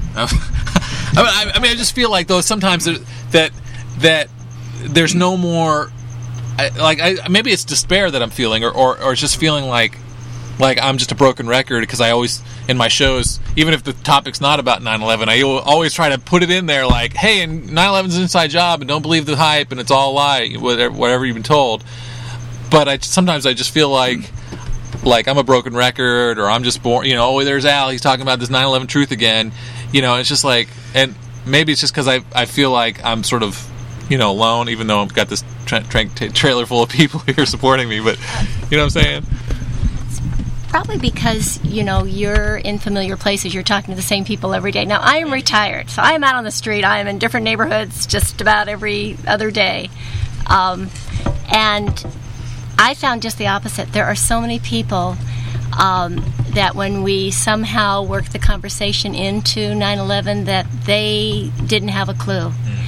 I mean, I just feel like though sometimes that that there's no more. I, like I, maybe it's despair that I'm feeling, or, or or it's just feeling like like I'm just a broken record, because I always in my shows, even if the topic's not about nine eleven, I always try to put it in there like, hey, and nine eleven's an inside job, and don't believe the hype, and it's all a lie, whatever, whatever you've been told. But I sometimes I just feel like like I'm a broken record, or I'm just born, you know, oh, there's Al, he's talking about this nine eleven truth again, you know. It's just like, and maybe it's just because I I feel like I'm sort of, you know, alone, even though I've got this tra- tra- trailer full of people here supporting me, but you know what I'm saying? Probably because, you know, you're in familiar places. You're talking to the same people every day. Now, I am retired, so I am out on the street. I am in different neighborhoods just about every other day. Um, and I found just the opposite. There are so many people um, that when we somehow work the conversation into nine eleven, that they didn't have a clue.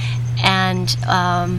And um,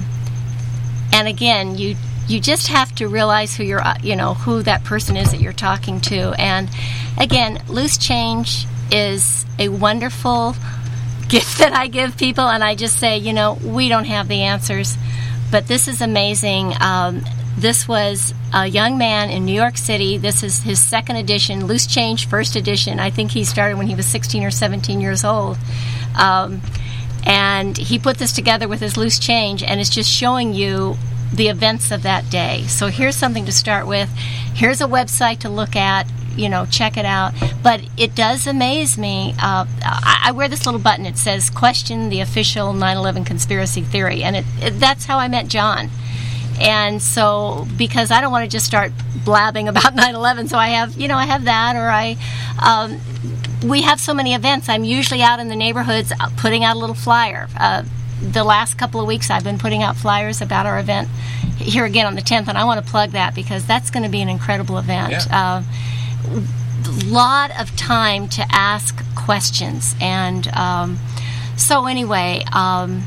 and again, you you just have to realize who you're, you know, who that person is that you're talking to. And again, Loose Change is a wonderful gift that I give people, and I just say, you know, we don't have the answers, but this is amazing. Um, this was a young man in New York City. This is his second edition. Loose Change, first edition. I think he started when he was sixteen or seventeen years old. Um, and he put this together with his Loose Change, and it's just showing you the events of that day. So here's something to start with. Here's a website to look at. You know, check it out. But it does amaze me. Uh, I, I wear this little button. It says, question the official nine eleven conspiracy theory. And it, it, that's how I met John. And so, because I don't want to just start blabbing about nine eleven, so I have, you know, I have that, or I, um, we have so many events. I'm usually out in the neighborhoods putting out a little flyer. Uh, the last couple of weeks I've been putting out flyers about our event here again on the tenth, and I want to plug that because that's going to be an incredible event. Yeah. Uh, lot of time to ask questions, and um, so anyway, um,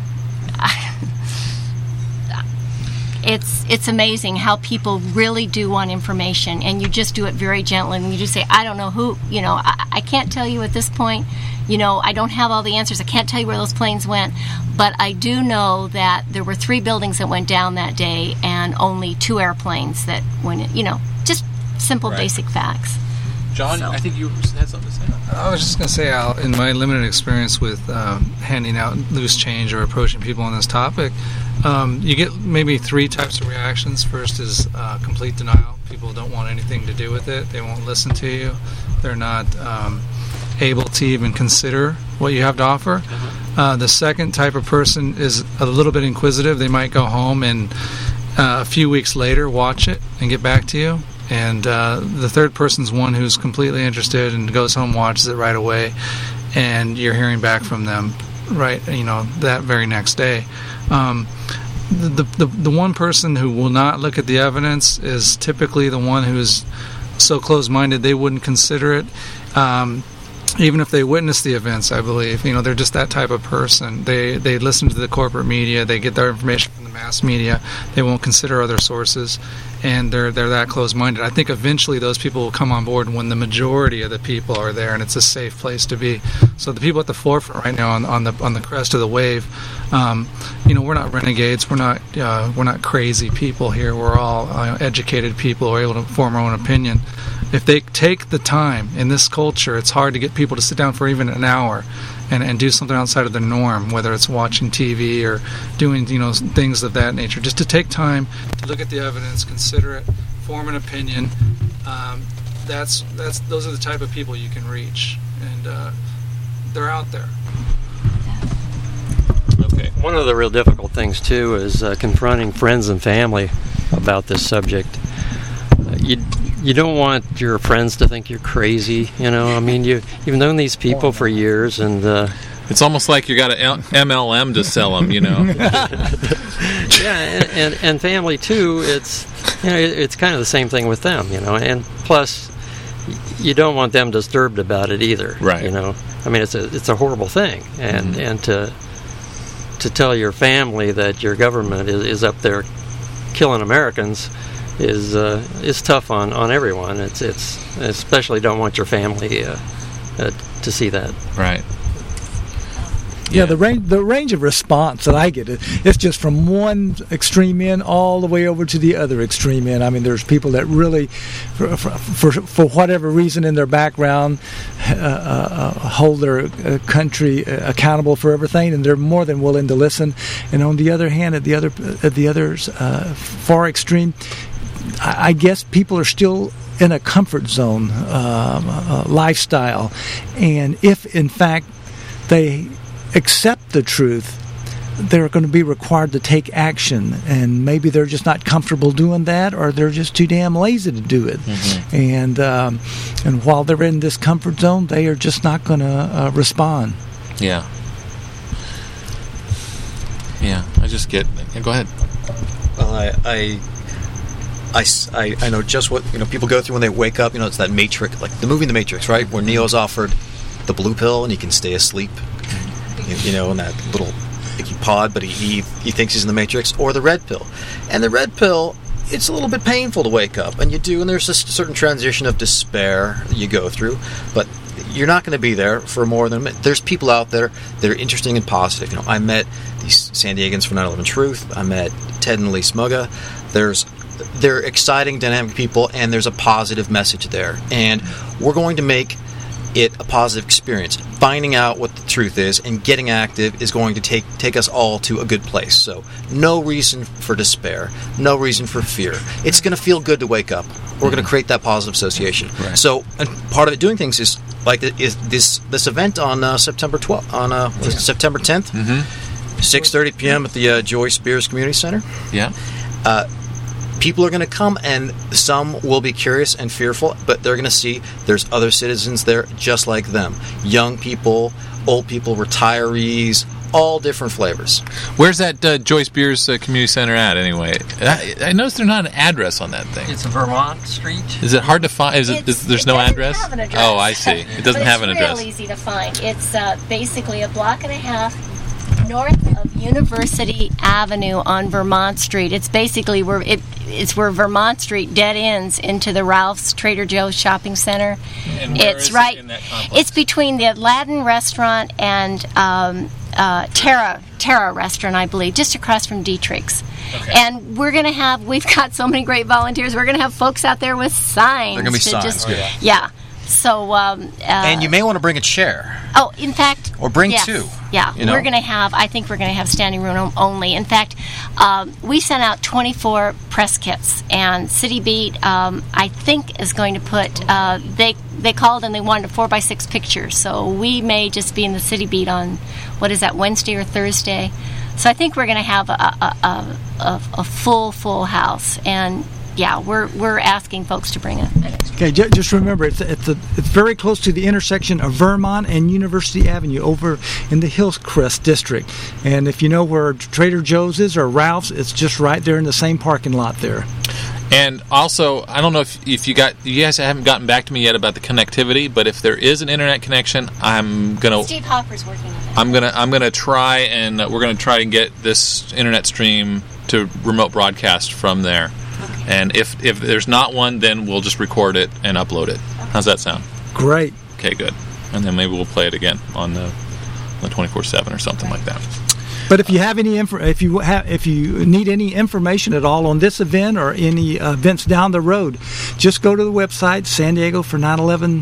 it's it's amazing how people really do want information, and you just do it very gently, and you just say, I don't know who, you know, I, I can't tell you at this point, you know, I don't have all the answers, I can't tell you where those planes went, but I do know that there were three buildings that went down that day and only two airplanes that went in, you know, just simple, right. Basic facts. John, so. I think you had something to say. I was just going to say, Al, in my limited experience with um, handing out loose change or approaching people on this topic, um, you get maybe three types of reactions. First is uh, complete denial. People don't want anything to do with it. They won't listen to you. They're not um, able to even consider what you have to offer. Uh-huh. Uh, the second type of person is a little bit inquisitive. They might go home and uh, a few weeks later watch it and get back to you. And uh, the third person's one who's completely interested and goes home, watches it right away, and you're hearing back from them right, you know, that very next day. Um, the, the the one person who will not look at the evidence is typically the one who's so close-minded they wouldn't consider it, um, even if they witness the events. I believe, you know, they're just that type of person. They they listen to the corporate media, they get their information from the mass media. They won't consider other sources. And they're they're that close-minded. I think eventually those people will come on board when the majority of the people are there, and it's a safe place to be. So the people at the forefront right now, on, on the on the crest of the wave, um, you know, we're not renegades. We're not uh, we're not crazy people here. We're all uh, educated people who are able to form our own opinion. If they take the time in this culture, it's hard to get people to sit down for even an hour and, and do something outside of the norm, whether it's watching T V or doing, you know, things of that nature. Just to take time to look at the evidence, consider it, form an opinion, um, that's that's those are the type of people you can reach, and uh, they're out there. Okay. One of the real difficult things too is uh, confronting friends and family about this subject. Uh, you you don't want your friends to think you're crazy. You know, I mean, you you've known these people for years, and uh, it's almost like you got an M L M to sell them. You know. Yeah, and, and and family too. It's you know it, it's kind of the same thing with them. You know, and plus you don't want them disturbed about it either. Right. You know, I mean, it's a it's a horrible thing, and mm-hmm. and to to tell your family that your government is, is up there killing Americans is uh, is tough on, on everyone. It's it's especially don't want your family uh, uh, to see that. Right. Yeah, the range the range of response that I get, it's just from one extreme end all the way over to the other extreme end. I mean, there's people that really, for for, for whatever reason in their background, uh, uh, hold their uh, country accountable for everything, and they're more than willing to listen. And on the other hand, at the other at the other's uh, far extreme, I, I guess people are still in a comfort zone um, uh, lifestyle, and if in fact they accept the truth, they're going to be required to take action, and maybe they're just not comfortable doing that, or they're just too damn lazy to do it. Mm-hmm. And um, and while they're in this comfort zone, they are just not going to uh, respond. Yeah. Yeah. I just get. Go ahead. Well, I. I I, I, I know just what you know people go through when they wake up. You know, it's that Matrix, like the movie The Matrix, right? Where Neo's offered the blue pill and he can stay asleep. You know, in that little icky pod, but he, he he thinks he's in the Matrix, or the red pill. And the red pill, it's a little bit painful to wake up, and you do, and there's a certain transition of despair you go through, but you're not going to be there for more than a minute. There's people out there that are interesting and positive. You know, I met these San Diegans for nine eleven Truth. I met Ted and Lee Smuga. There's they're exciting, dynamic people, and there's a positive message there. And we're going to make it a positive experience. Finding out what the truth is and getting active is going to take take us all to a good place. So no reason for despair, no reason for fear. It's going to feel good to wake up. We're going to create that positive association. Right. So, and part of it doing things is like is this this event on uh, September twelfth, on uh, yeah. September tenth, mm-hmm. six thirty p.m. at the uh, Joyce Beers Community Center. Yeah. Uh, People are going to come, and some will be curious and fearful, but they're going to see there's other citizens there just like them. Young people, old people, retirees, all different flavors. Where's that uh, Joyce Beers uh, Community Center at, anyway? I, I noticed there's not an address on that thing. It's Vermont Street. Is it hard to find? Is it? Is, there's it no doesn't address? Have an address? Oh, I see. It doesn't but have an address. It's real easy to find. It's uh, basically a block and a half north of University Avenue on Vermont Street. It's basically where it, it's where Vermont Street dead ends into the Ralph's Trader Joe's shopping center. And where it's is right. it in that complex? It's between the Aladdin Restaurant and um, uh, Terra Terra Restaurant, I believe, just across from Dietrich's. Okay. And we're going to have. We've got so many great volunteers. We're going to have folks out there with signs. They're going to be signs. Just, oh, yeah. yeah. So, um, uh, and you may want to bring a chair. Oh, in fact, or bring yes, two. Yeah, you know? We're going to have. I think we're going to have standing room only. In fact, um, we sent out twenty-four press kits, and City Beat, um, I think, is going to put. Uh, they they called and they wanted a four by six picture, so we may just be in the City Beat on what is that, Wednesday or Thursday. So I think we're going to have a a, a, a a full full house, and yeah, we're we're asking folks to bring it. Okay, j- just remember, it's it's, a, it's very close to the intersection of Vermont and University Avenue over in the Hillcrest district. And if you know where Trader Joe's is or Ralph's, it's just right there in the same parking lot there. And also, I don't know if, if you got you guys haven't gotten back to me yet about the connectivity, but if there is an internet connection, I'm gonna Steve Hopper's working on it. I'm gonna I'm gonna try and uh, we're gonna try and get this internet stream to remote broadcast from there. And if, if there's not one, then we'll just record it and upload it. How's that sound? Great. Okay, good. And then maybe we'll play it again on the, the twenty-four seven or something like that. But if you have any info, if you have, if you need any information at all on this event or any uh, events down the road, just go to the website San Diego for nine eleven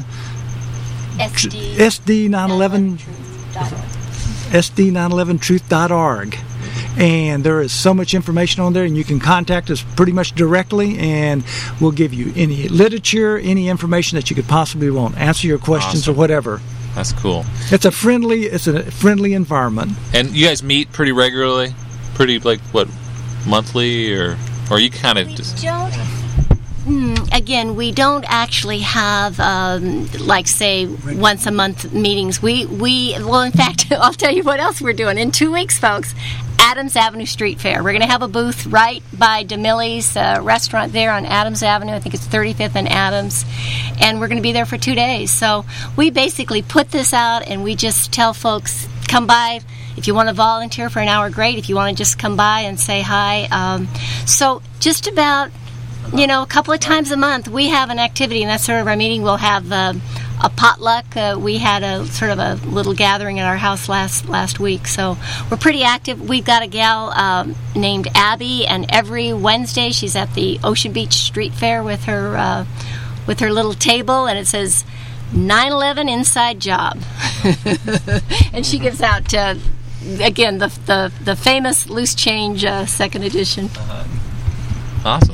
S D nine eleven S D nine eleven truth dot org. and there is so much information on there, and you can contact us pretty much directly, and we'll give you any literature, any information that you could possibly want, answer your questions Awesome. or whatever. That's cool. It's a friendly, it's a friendly environment. And you guys meet pretty regularly? Pretty, like, what, monthly, or or you kind of We just... don't. Mm, again, we don't actually have, um, like, say, once a month meetings. We, we, well, in fact, I'll tell you what else we're doing. In two weeks, folks, Adams Avenue Street Fair. We're going to have a booth right by DeMillie's uh, restaurant there on Adams Avenue. I think it's thirty-fifth and Adams. And we're going to be there for two days. So we basically put this out, and we just tell folks, come by. If you want to volunteer for an hour, great. If you want to just come by and say hi. Um, so just about... You know, a couple of times a month we have an activity, and that's sort of our meeting. We'll have uh, a potluck. Uh, we had a sort of a little gathering at our house last last week, so we're pretty active. We've got a gal um, named Abby, and every Wednesday she's at the Ocean Beach Street Fair with her uh, with her little table, and it says nine eleven Inside Job, and she gives out uh, again the, the the famous loose change uh, second edition. Uh-huh. Awesome.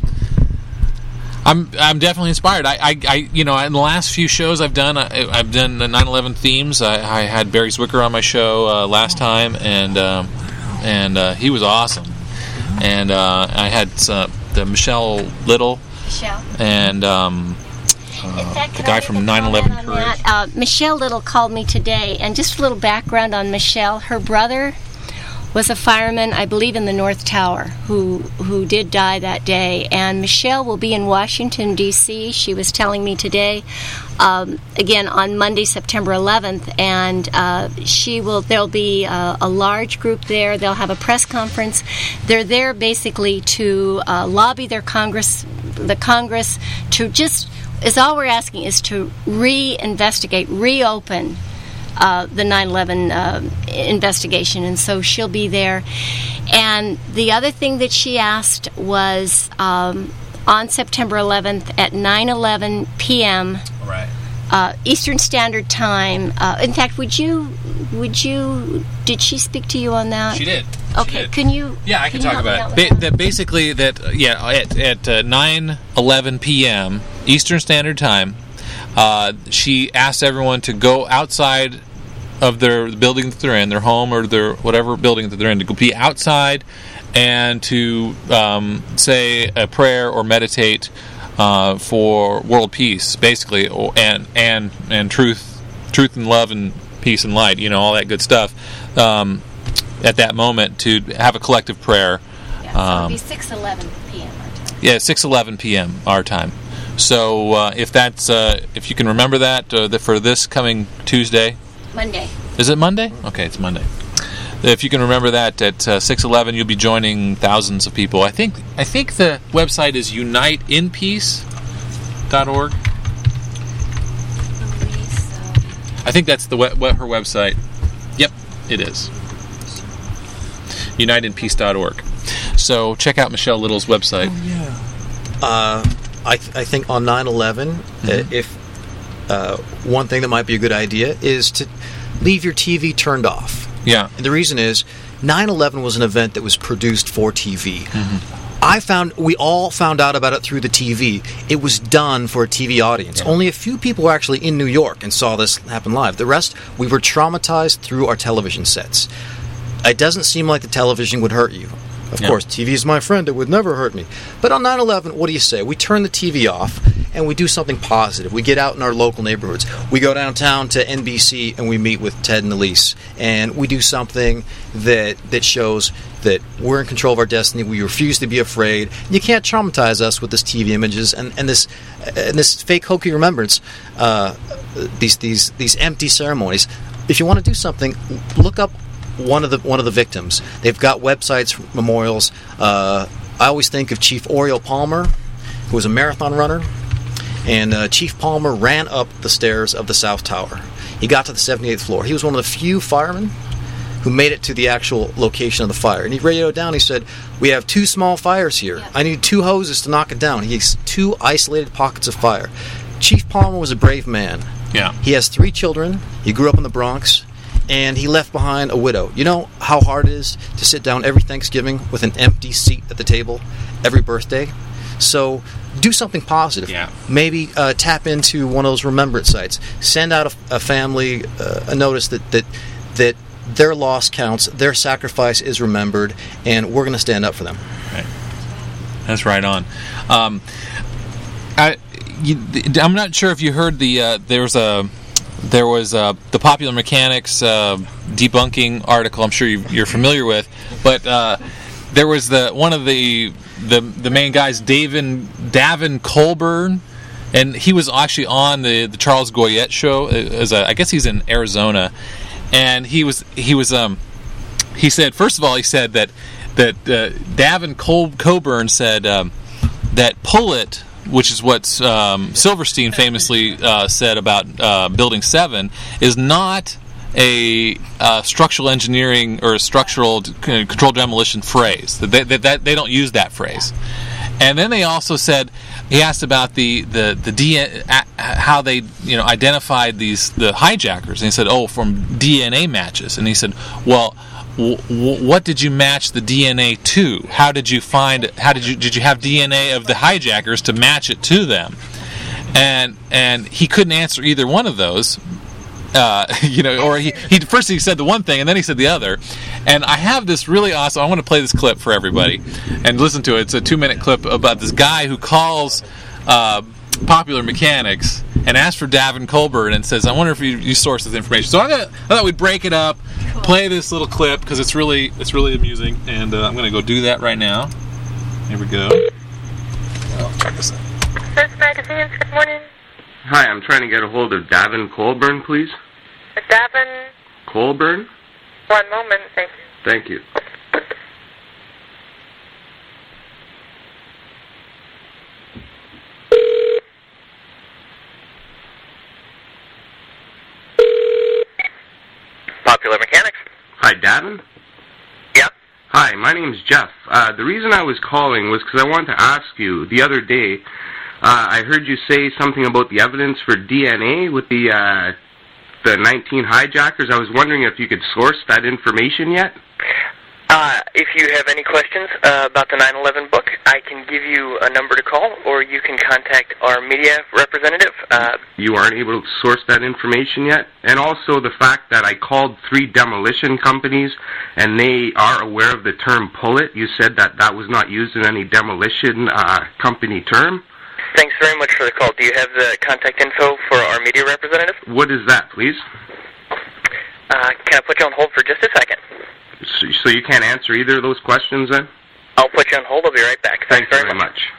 I'm I'm definitely inspired. I, I, I you know in the last few shows I've done I, I've done the nine eleven themes. I, I had Barry Zwicker on my show uh, last time, and um, and uh, he was awesome. And uh, I had uh, the Michelle Little, Michelle, and um, uh, fact, the guy from nine eleven Courage. Uh, Michelle Little called me today, and just a little background on Michelle. Her brother was a fireman, I believe, in the North Tower, who who did die that day. And Michelle will be in Washington, D C She was telling me today, um, again, on Monday, September eleventh, and uh, she will. There'll be a, a large group there. They'll have a press conference. They're there basically to uh, lobby their Congress, the Congress, to just, is all we're asking is to re-investigate, reopen Uh, the nine eleven uh, investigation, and so she'll be there. And the other thing that she asked was um, on September eleventh at nine eleven p.m. Right. Uh, Eastern Standard Time. Uh, in fact, would you, would you, did she speak to you on that? She did. Okay, She did. can you? Yeah, I can, you talk help me about out it. with Ba- that? that basically, that uh, yeah, at at uh, nine eleven p.m. Eastern Standard Time, uh, she asked everyone to go outside of their the building that they're in, their home or their whatever building that they're in, to go be outside and to um, say a prayer or meditate uh, for world peace, basically, or, and and and truth, truth and love and peace and light. You know, all that good stuff. Um, at that moment, to have a collective prayer. Yeah, so um, it'll be six eleven p.m. our time. Yeah, six eleven p.m. our time. So uh, if that's uh, if you can remember that, uh, the, for this coming Tuesday. Monday. Is it Monday? Okay, it's Monday. If you can remember that at uh, six eleven, you'll be joining thousands of people. I think I think the website is unite in peace dot org. I think that's the we- we- her website. Yep, it is. unite in peace dot org. So check out Michelle Little's website. Oh, yeah. Uh, I, th- I think on nine eleven, Mm-hmm. uh, if uh, one thing that might be a good idea is to leave your T V turned off. Yeah. And the reason is nine eleven was an event that was produced for T V. Mm-hmm. I found we all found out about it through the T V. It was done for a T V audience. Yeah. Only a few people were actually in New York and saw this happen live. The rest, we were traumatized through our television sets. It doesn't seem like the television would hurt you. Of Yeah. course, T V is my friend. It would never hurt me. But on nine eleven, what do you say? We turn the T V off and we do something positive. We get out in our local neighborhoods. We go downtown to N B C and we meet with Ted and Elise. And we do something that that shows that we're in control of our destiny. We refuse to be afraid. You can't traumatize us with this T V images and, and this and this fake hokey remembrance. Uh, these these these empty ceremonies. If you want to do something, look up one of the one of the victims. They've got websites, memorials. Uh, I always think of Chief Oriel Palmer, who was a marathon runner, and uh, Chief Palmer ran up the stairs of the South Tower. He got to the seventy-eighth floor. He was one of the few firemen who made it to the actual location of the fire. And he radioed down. He said, "We have two small fires here. Yeah. I need two hoses to knock it down." He has two isolated pockets of fire. Chief Palmer was a brave man. Yeah. He has three children. He grew up in the Bronx. and he left behind a widow. You know how hard it is to sit down every Thanksgiving with an empty seat at the table every birthday? So do something positive. Yeah. Maybe uh, tap into one of those remembrance sites. Send out a, a family uh, a notice that, that that their loss counts, their sacrifice is remembered, and we're going to stand up for them. Right. That's right on. Um, I, you, I'm not sure if you heard the uh, there was a there was a, the Popular Mechanics uh, debunking article. I'm sure you, you're familiar with, but uh, there was the one of the the the main guys, Davin Davin Colburn, and he was actually on the, the Charles Goyette show. As a, I guess he's in Arizona, and he was he was um he said first of all he said that that uh, Davin Col- Coburn said um, that Pullet, which is what um, Silverstein famously uh, said about uh, Building seven, is not a uh, structural engineering or a structural d- controlled demolition phrase. They, they, they, they don't use that phrase. And then they also said, he asked about the the the D N A, how they you know identified these the hijackers, and he said, oh, from D N A matches. And he said, well, w- w- what did you match the D N A to? How did you find? How did you did you have D N A of the hijackers to match it to them? And and he couldn't answer either one of those. Uh, you know, or he, he first he said the one thing and then he said the other, and I have this really awesome. I want to play this clip for everybody and listen to it. It's a two-minute clip about this guy who calls uh, Popular Mechanics and asks for Davin Colburn and says, "I wonder if you, you source this information." So I'm gonna, I thought we'd break it up, play this little clip because it's really it's really amusing, and uh, I'm going to go do that right now. Here we go. Oh, check this out. Search Magazines, good morning. Hi, I'm trying to get a hold of Davin Colburn, please. Davin? Colburn? One moment, thank you. Thank you. Popular Mechanics. Hi, Davin? Yep. Hi, my name's Jeff. Uh, the reason I was calling was because I wanted to ask you, the other day, Uh, I heard you say something about the evidence for D N A with the uh, the nineteen hijackers. I was wondering if you could source that information yet? Uh, if you have any questions uh, about the nine eleven book, I can give you a number to call, or you can contact our media representative. Uh, you aren't able to source that information yet? And also the fact that I called three demolition companies, and they are aware of the term pullet. You said that that was not used in any demolition uh, company term. Thanks very much for the call. Do you have the contact info for our media representative? What is that, please? Uh, can I put you on hold for just a second? So, so you can't answer either of those questions, then? I'll put you on hold. I'll be right back. Thanks, Thanks very, very much. much.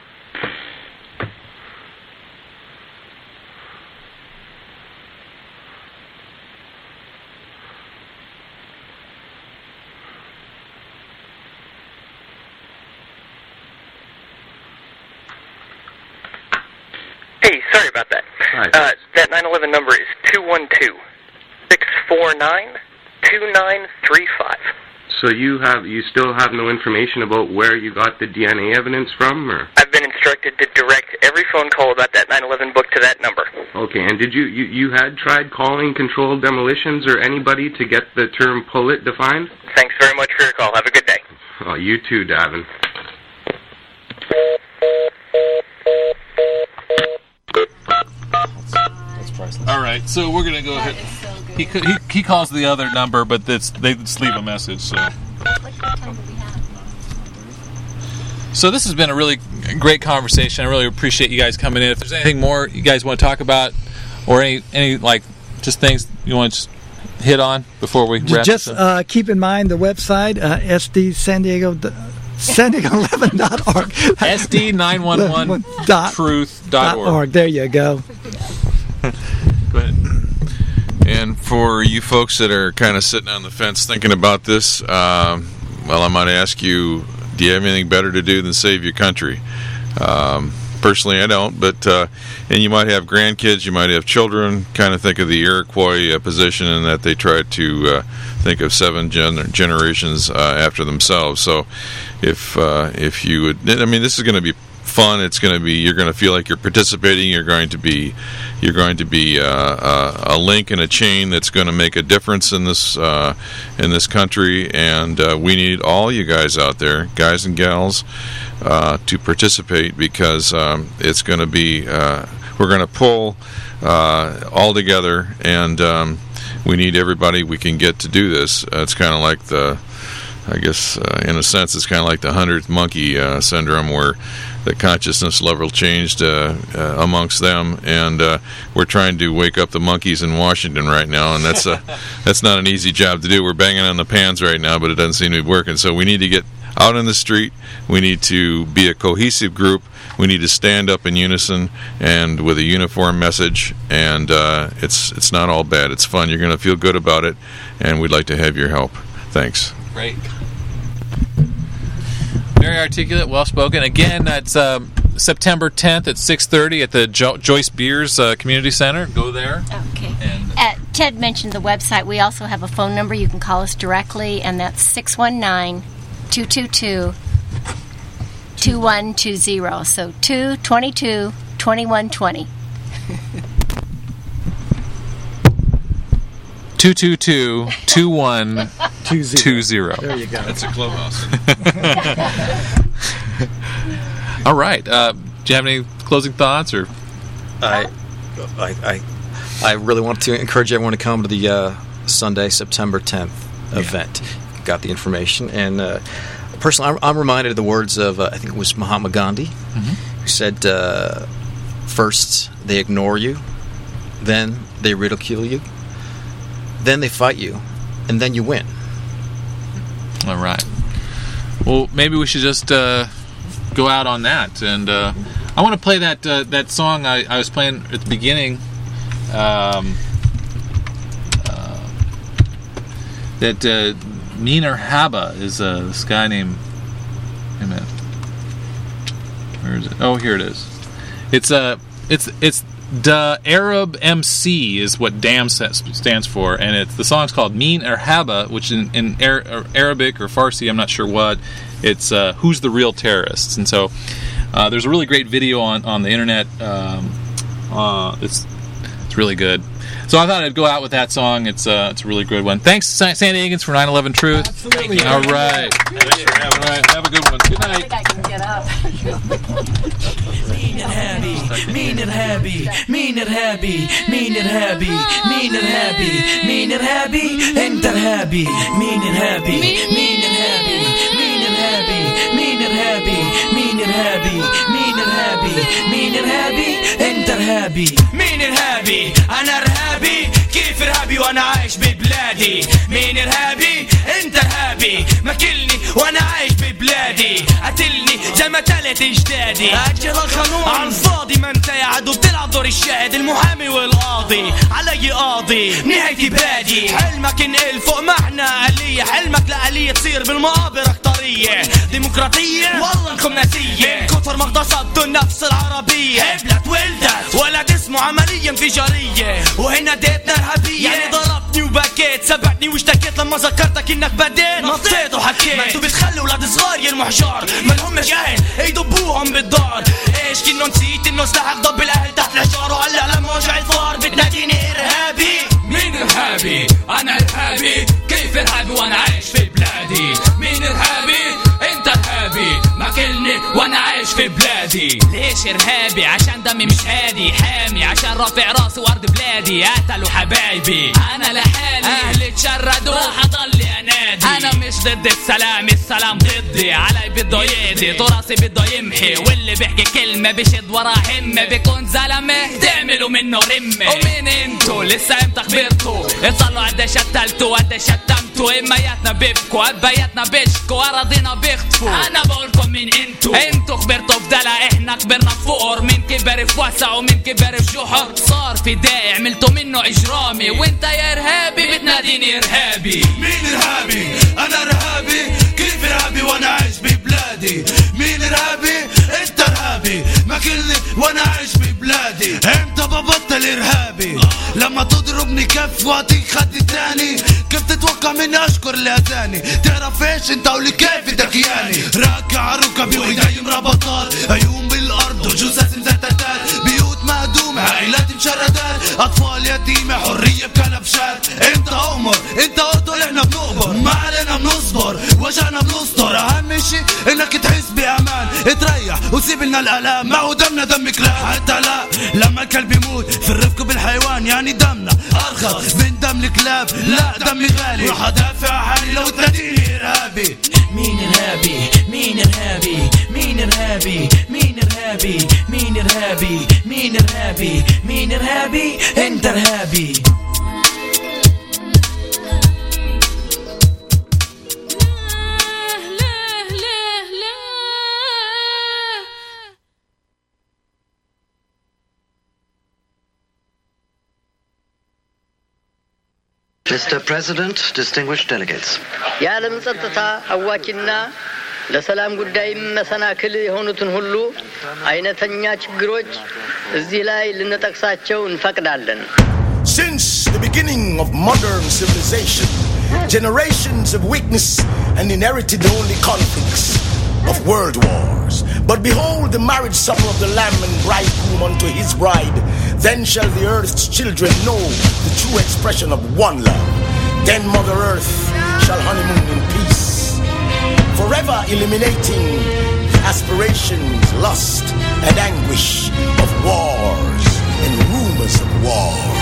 Hey, sorry about that. Hi, uh, that nine eleven number is two one two, six four nine, two nine three five. So you have you still have no information about where you got the D N A evidence from, or? I've been instructed to direct every phone call about that nine eleven book to that number. Okay, and did you, you, you had tried calling Controlled Demolitions or anybody to get the term pullet defined? Thanks very much for your call. Have a good day. Oh, you too, Davin. All right, so we're gonna go ahead. So he, he he calls the other number, but it's, they just leave a message. So, so this has been a really great conversation. I really appreciate you guys coming in. If there's anything more you guys want to talk about, or any any like just things you want to just hit on before we wrap just this up. uh, keep in mind the website uh, S D San Diego. San Diego eleven dot org. S D nine one one truth dot org. There you go. Go ahead. And for you folks that are kind of sitting on the fence thinking about this, um, well, I might ask you, do you have anything better to do than save your country? Um, personally, I don't, but uh, and you might have grandkids, you might have children. Kind of think of the Iroquois uh, position in that they tried to uh, think of seven gen- generations uh, after themselves. So if uh, if you would, I mean, this is going to be fun. It's going to be. You're going to feel like you're participating. You're going to be. You're going to be uh, uh, a link in a chain that's going to make a difference in this uh, in this country. And uh, we need all you guys out there, guys and gals, uh, to participate because um, it's going to be. Uh, we're going to pull uh, all together, and um, we need everybody we can get to do this. Uh, it's kind of like the. I guess, uh, in a sense, it's kind of like the hundredth monkey uh, syndrome, where the consciousness level changed uh, uh, amongst them, and uh, we're trying to wake up the monkeys in Washington right now, and that's a that's not an easy job to do. We're banging on the pans right now, but it doesn't seem to be working. So we need to get out in the street. We need to be a cohesive group. We need to stand up in unison and with a uniform message. And uh, it's it's not all bad. It's fun. You're going to feel good about it, and we'd like to have your help. Thanks. Great. Very articulate, well-spoken. Again, that's um, September tenth at six thirty at the jo- Joyce Beers uh, Community Center. Go there. Okay. And uh, Ted mentioned the website. We also have a phone number. You can call us directly, and that's six one nine, two two two, two one two zero. So two two two, two one two zero. two two two, two one two zero. There you go. That's a clubhouse. All right. Uh, do you have any closing thoughts? Or I, I, I, I really want to encourage everyone to come to the uh, Sunday, September tenth event. Yeah. Got the information. And uh, personally, I'm, I'm reminded of the words of, uh, I think it was Mahatma Gandhi, mm-hmm. who said, uh, first they ignore you, then they ridicule you, then they fight you, and then you win. All right. Well, maybe we should just uh, go out on that. And uh, I want to play that uh, that song I, I was playing at the beginning. Um, uh, that uh, Nina Haba is uh, this guy named. Wait a minute. Where is it? Oh, here it is. It's uh, it's it's. The Arab M C is what D A M stands for, and it's the song's called Mean Erhaba, which in, in Ar- Arabic or Farsi, I'm not sure what, it's uh, Who's the Real Terrorists? And so uh, there's a really great video on, on the internet. Um, uh, it's it's really good. So I thought I'd go out with that song. It's uh, it's a really good one. Thanks, San Diegans, for nine eleven Truth. Absolutely. All right. All right. Have a good one. Good night. I think I can get up. Mean Erhabi, Mean Erhabi, Mean Erhabi, Mean Erhabi, Mean Erhabi, Mean Erhabi, Ent Erhabi, Mean Erhabi, Mean Erhabi, Mean Erhabi, Mean Erhabi, Mean Erhabi, Mean Erhabi, Mean Erhabi, Ent Erhabi, Mean Erhabi, أنا إرهابي كيف إرهابي وأنا عايش ببلادي مين إرهابي أنت إرهابي ماكلني وأنا عايش ببلادي قتلني زي ما تلت اجدادي أجل القانون عن فاضي ما أنت يا عدو بتلعب دور الشاهد المحامي والقاضي علي قاضي نهايتي بادي حلمك انقل فوق معنى آلية حلمك لآلية تصير بالمقابر اختارية ديمقراطية والله انكم ناسية من كتر ما اغتصبتوا النفس العربية هبلت ولدت ولد اسمه عملية انفجارية وهنا ديتنا إرهابية يعني ضربتني وبكيت سبقتني واشتكيت لما ذكرتك انك بديت نطيت وحكيت ما انتوا بتخلوا ولاد صغار يرموا حجار ما لهمش اهل يضبوهم بالدار ايش كنو نسيت انه استحق ضب الاهل تحت الحجار وهلا لما وجع الفار بتناديني ارهابي مين ارهابي انا ارهابي كيف ارهابي وانا عايش في بلادي مين ارهابي انت ارهابي ماكلني وانا عايش في بلادي ليش ارهابي عشان دمي مش هادي حامي عشان رافع راسي وارض بلادي قتلوا حبايبي انا لحالي اهلي اتشردوا راح اضل انادي انا مش ضد السلام السلام ضدي علي بده يقضي تراثي بده يمحي واللي بيحكي كلمه بشد ورا همه بيكون زلمه تعملوا منه رمه ومين انتو لسه امتى كبرتوا اتصلوا قد شتلتوا قد شتمتوا امياتنا بيبكوا ابياتنا بيشكوا اراضينا بيختفوا انا بقولكم مين انتو انتو كبرتوا في دلع احنا كبرنا في فقر مين كبر في وسع ومين كبر في جحر صار في داعي عملتوا منه اجرامي وانت يا ارهابي بتناديني ارهابي مين ارهابي انا ارهابي كيف ارهابي وانا عايش ببلادي مين ارهابي انت ارهابي ماكلني وانا عايش ببلادي امتى ببطل ارهابي لما تضربني كف واعطيك خد تاني كيف تتوقع مني اشكر الاذاني تعرف ايش انت ولي كيف دكياني راكع ركبي وايدي مربطات عيون بالارض اطفال يتيمة حرية بكلبشات. انت اؤمر انت قتل احنا بنقبر، ما علينا بنصبر وجعنا بنستر. اهم شي انك تحس بامان، تريح وسيب لنا الالام، ما هو دمنا دم كلاب. حتى لا لما الكلب يموت في الرفق بالحيوان، يعني دمنا ارخص من دم الكلاب. لا دمي غالي راح ادافع عن حالي لو تناديني ارهابي. مين ارهابي مين ارهابي مين ارهابي مين ارهابي مين ارهابي مين ارهابي مين ارهابي انت ارهابي. Mister President, distinguished delegates. የዓለም ጸጥታ አዋኪና ለሰላም ጉዳይ መሰናክል የሆኑትን ሁሉ አይነተኛ ችግሮች እዚህ ላይ ልንጠቅሳቸው እንፈቅዳለን። Since the beginning of modern civilization, generations of weakness and inherited only conflicts of world wars. But behold the marriage supper of the Lamb and bridegroom unto his bride. Then shall the earth's children know the true expression of one love. Then Mother Earth shall honeymoon in peace, forever eliminating the aspirations, lust, and anguish of wars and rumors of war.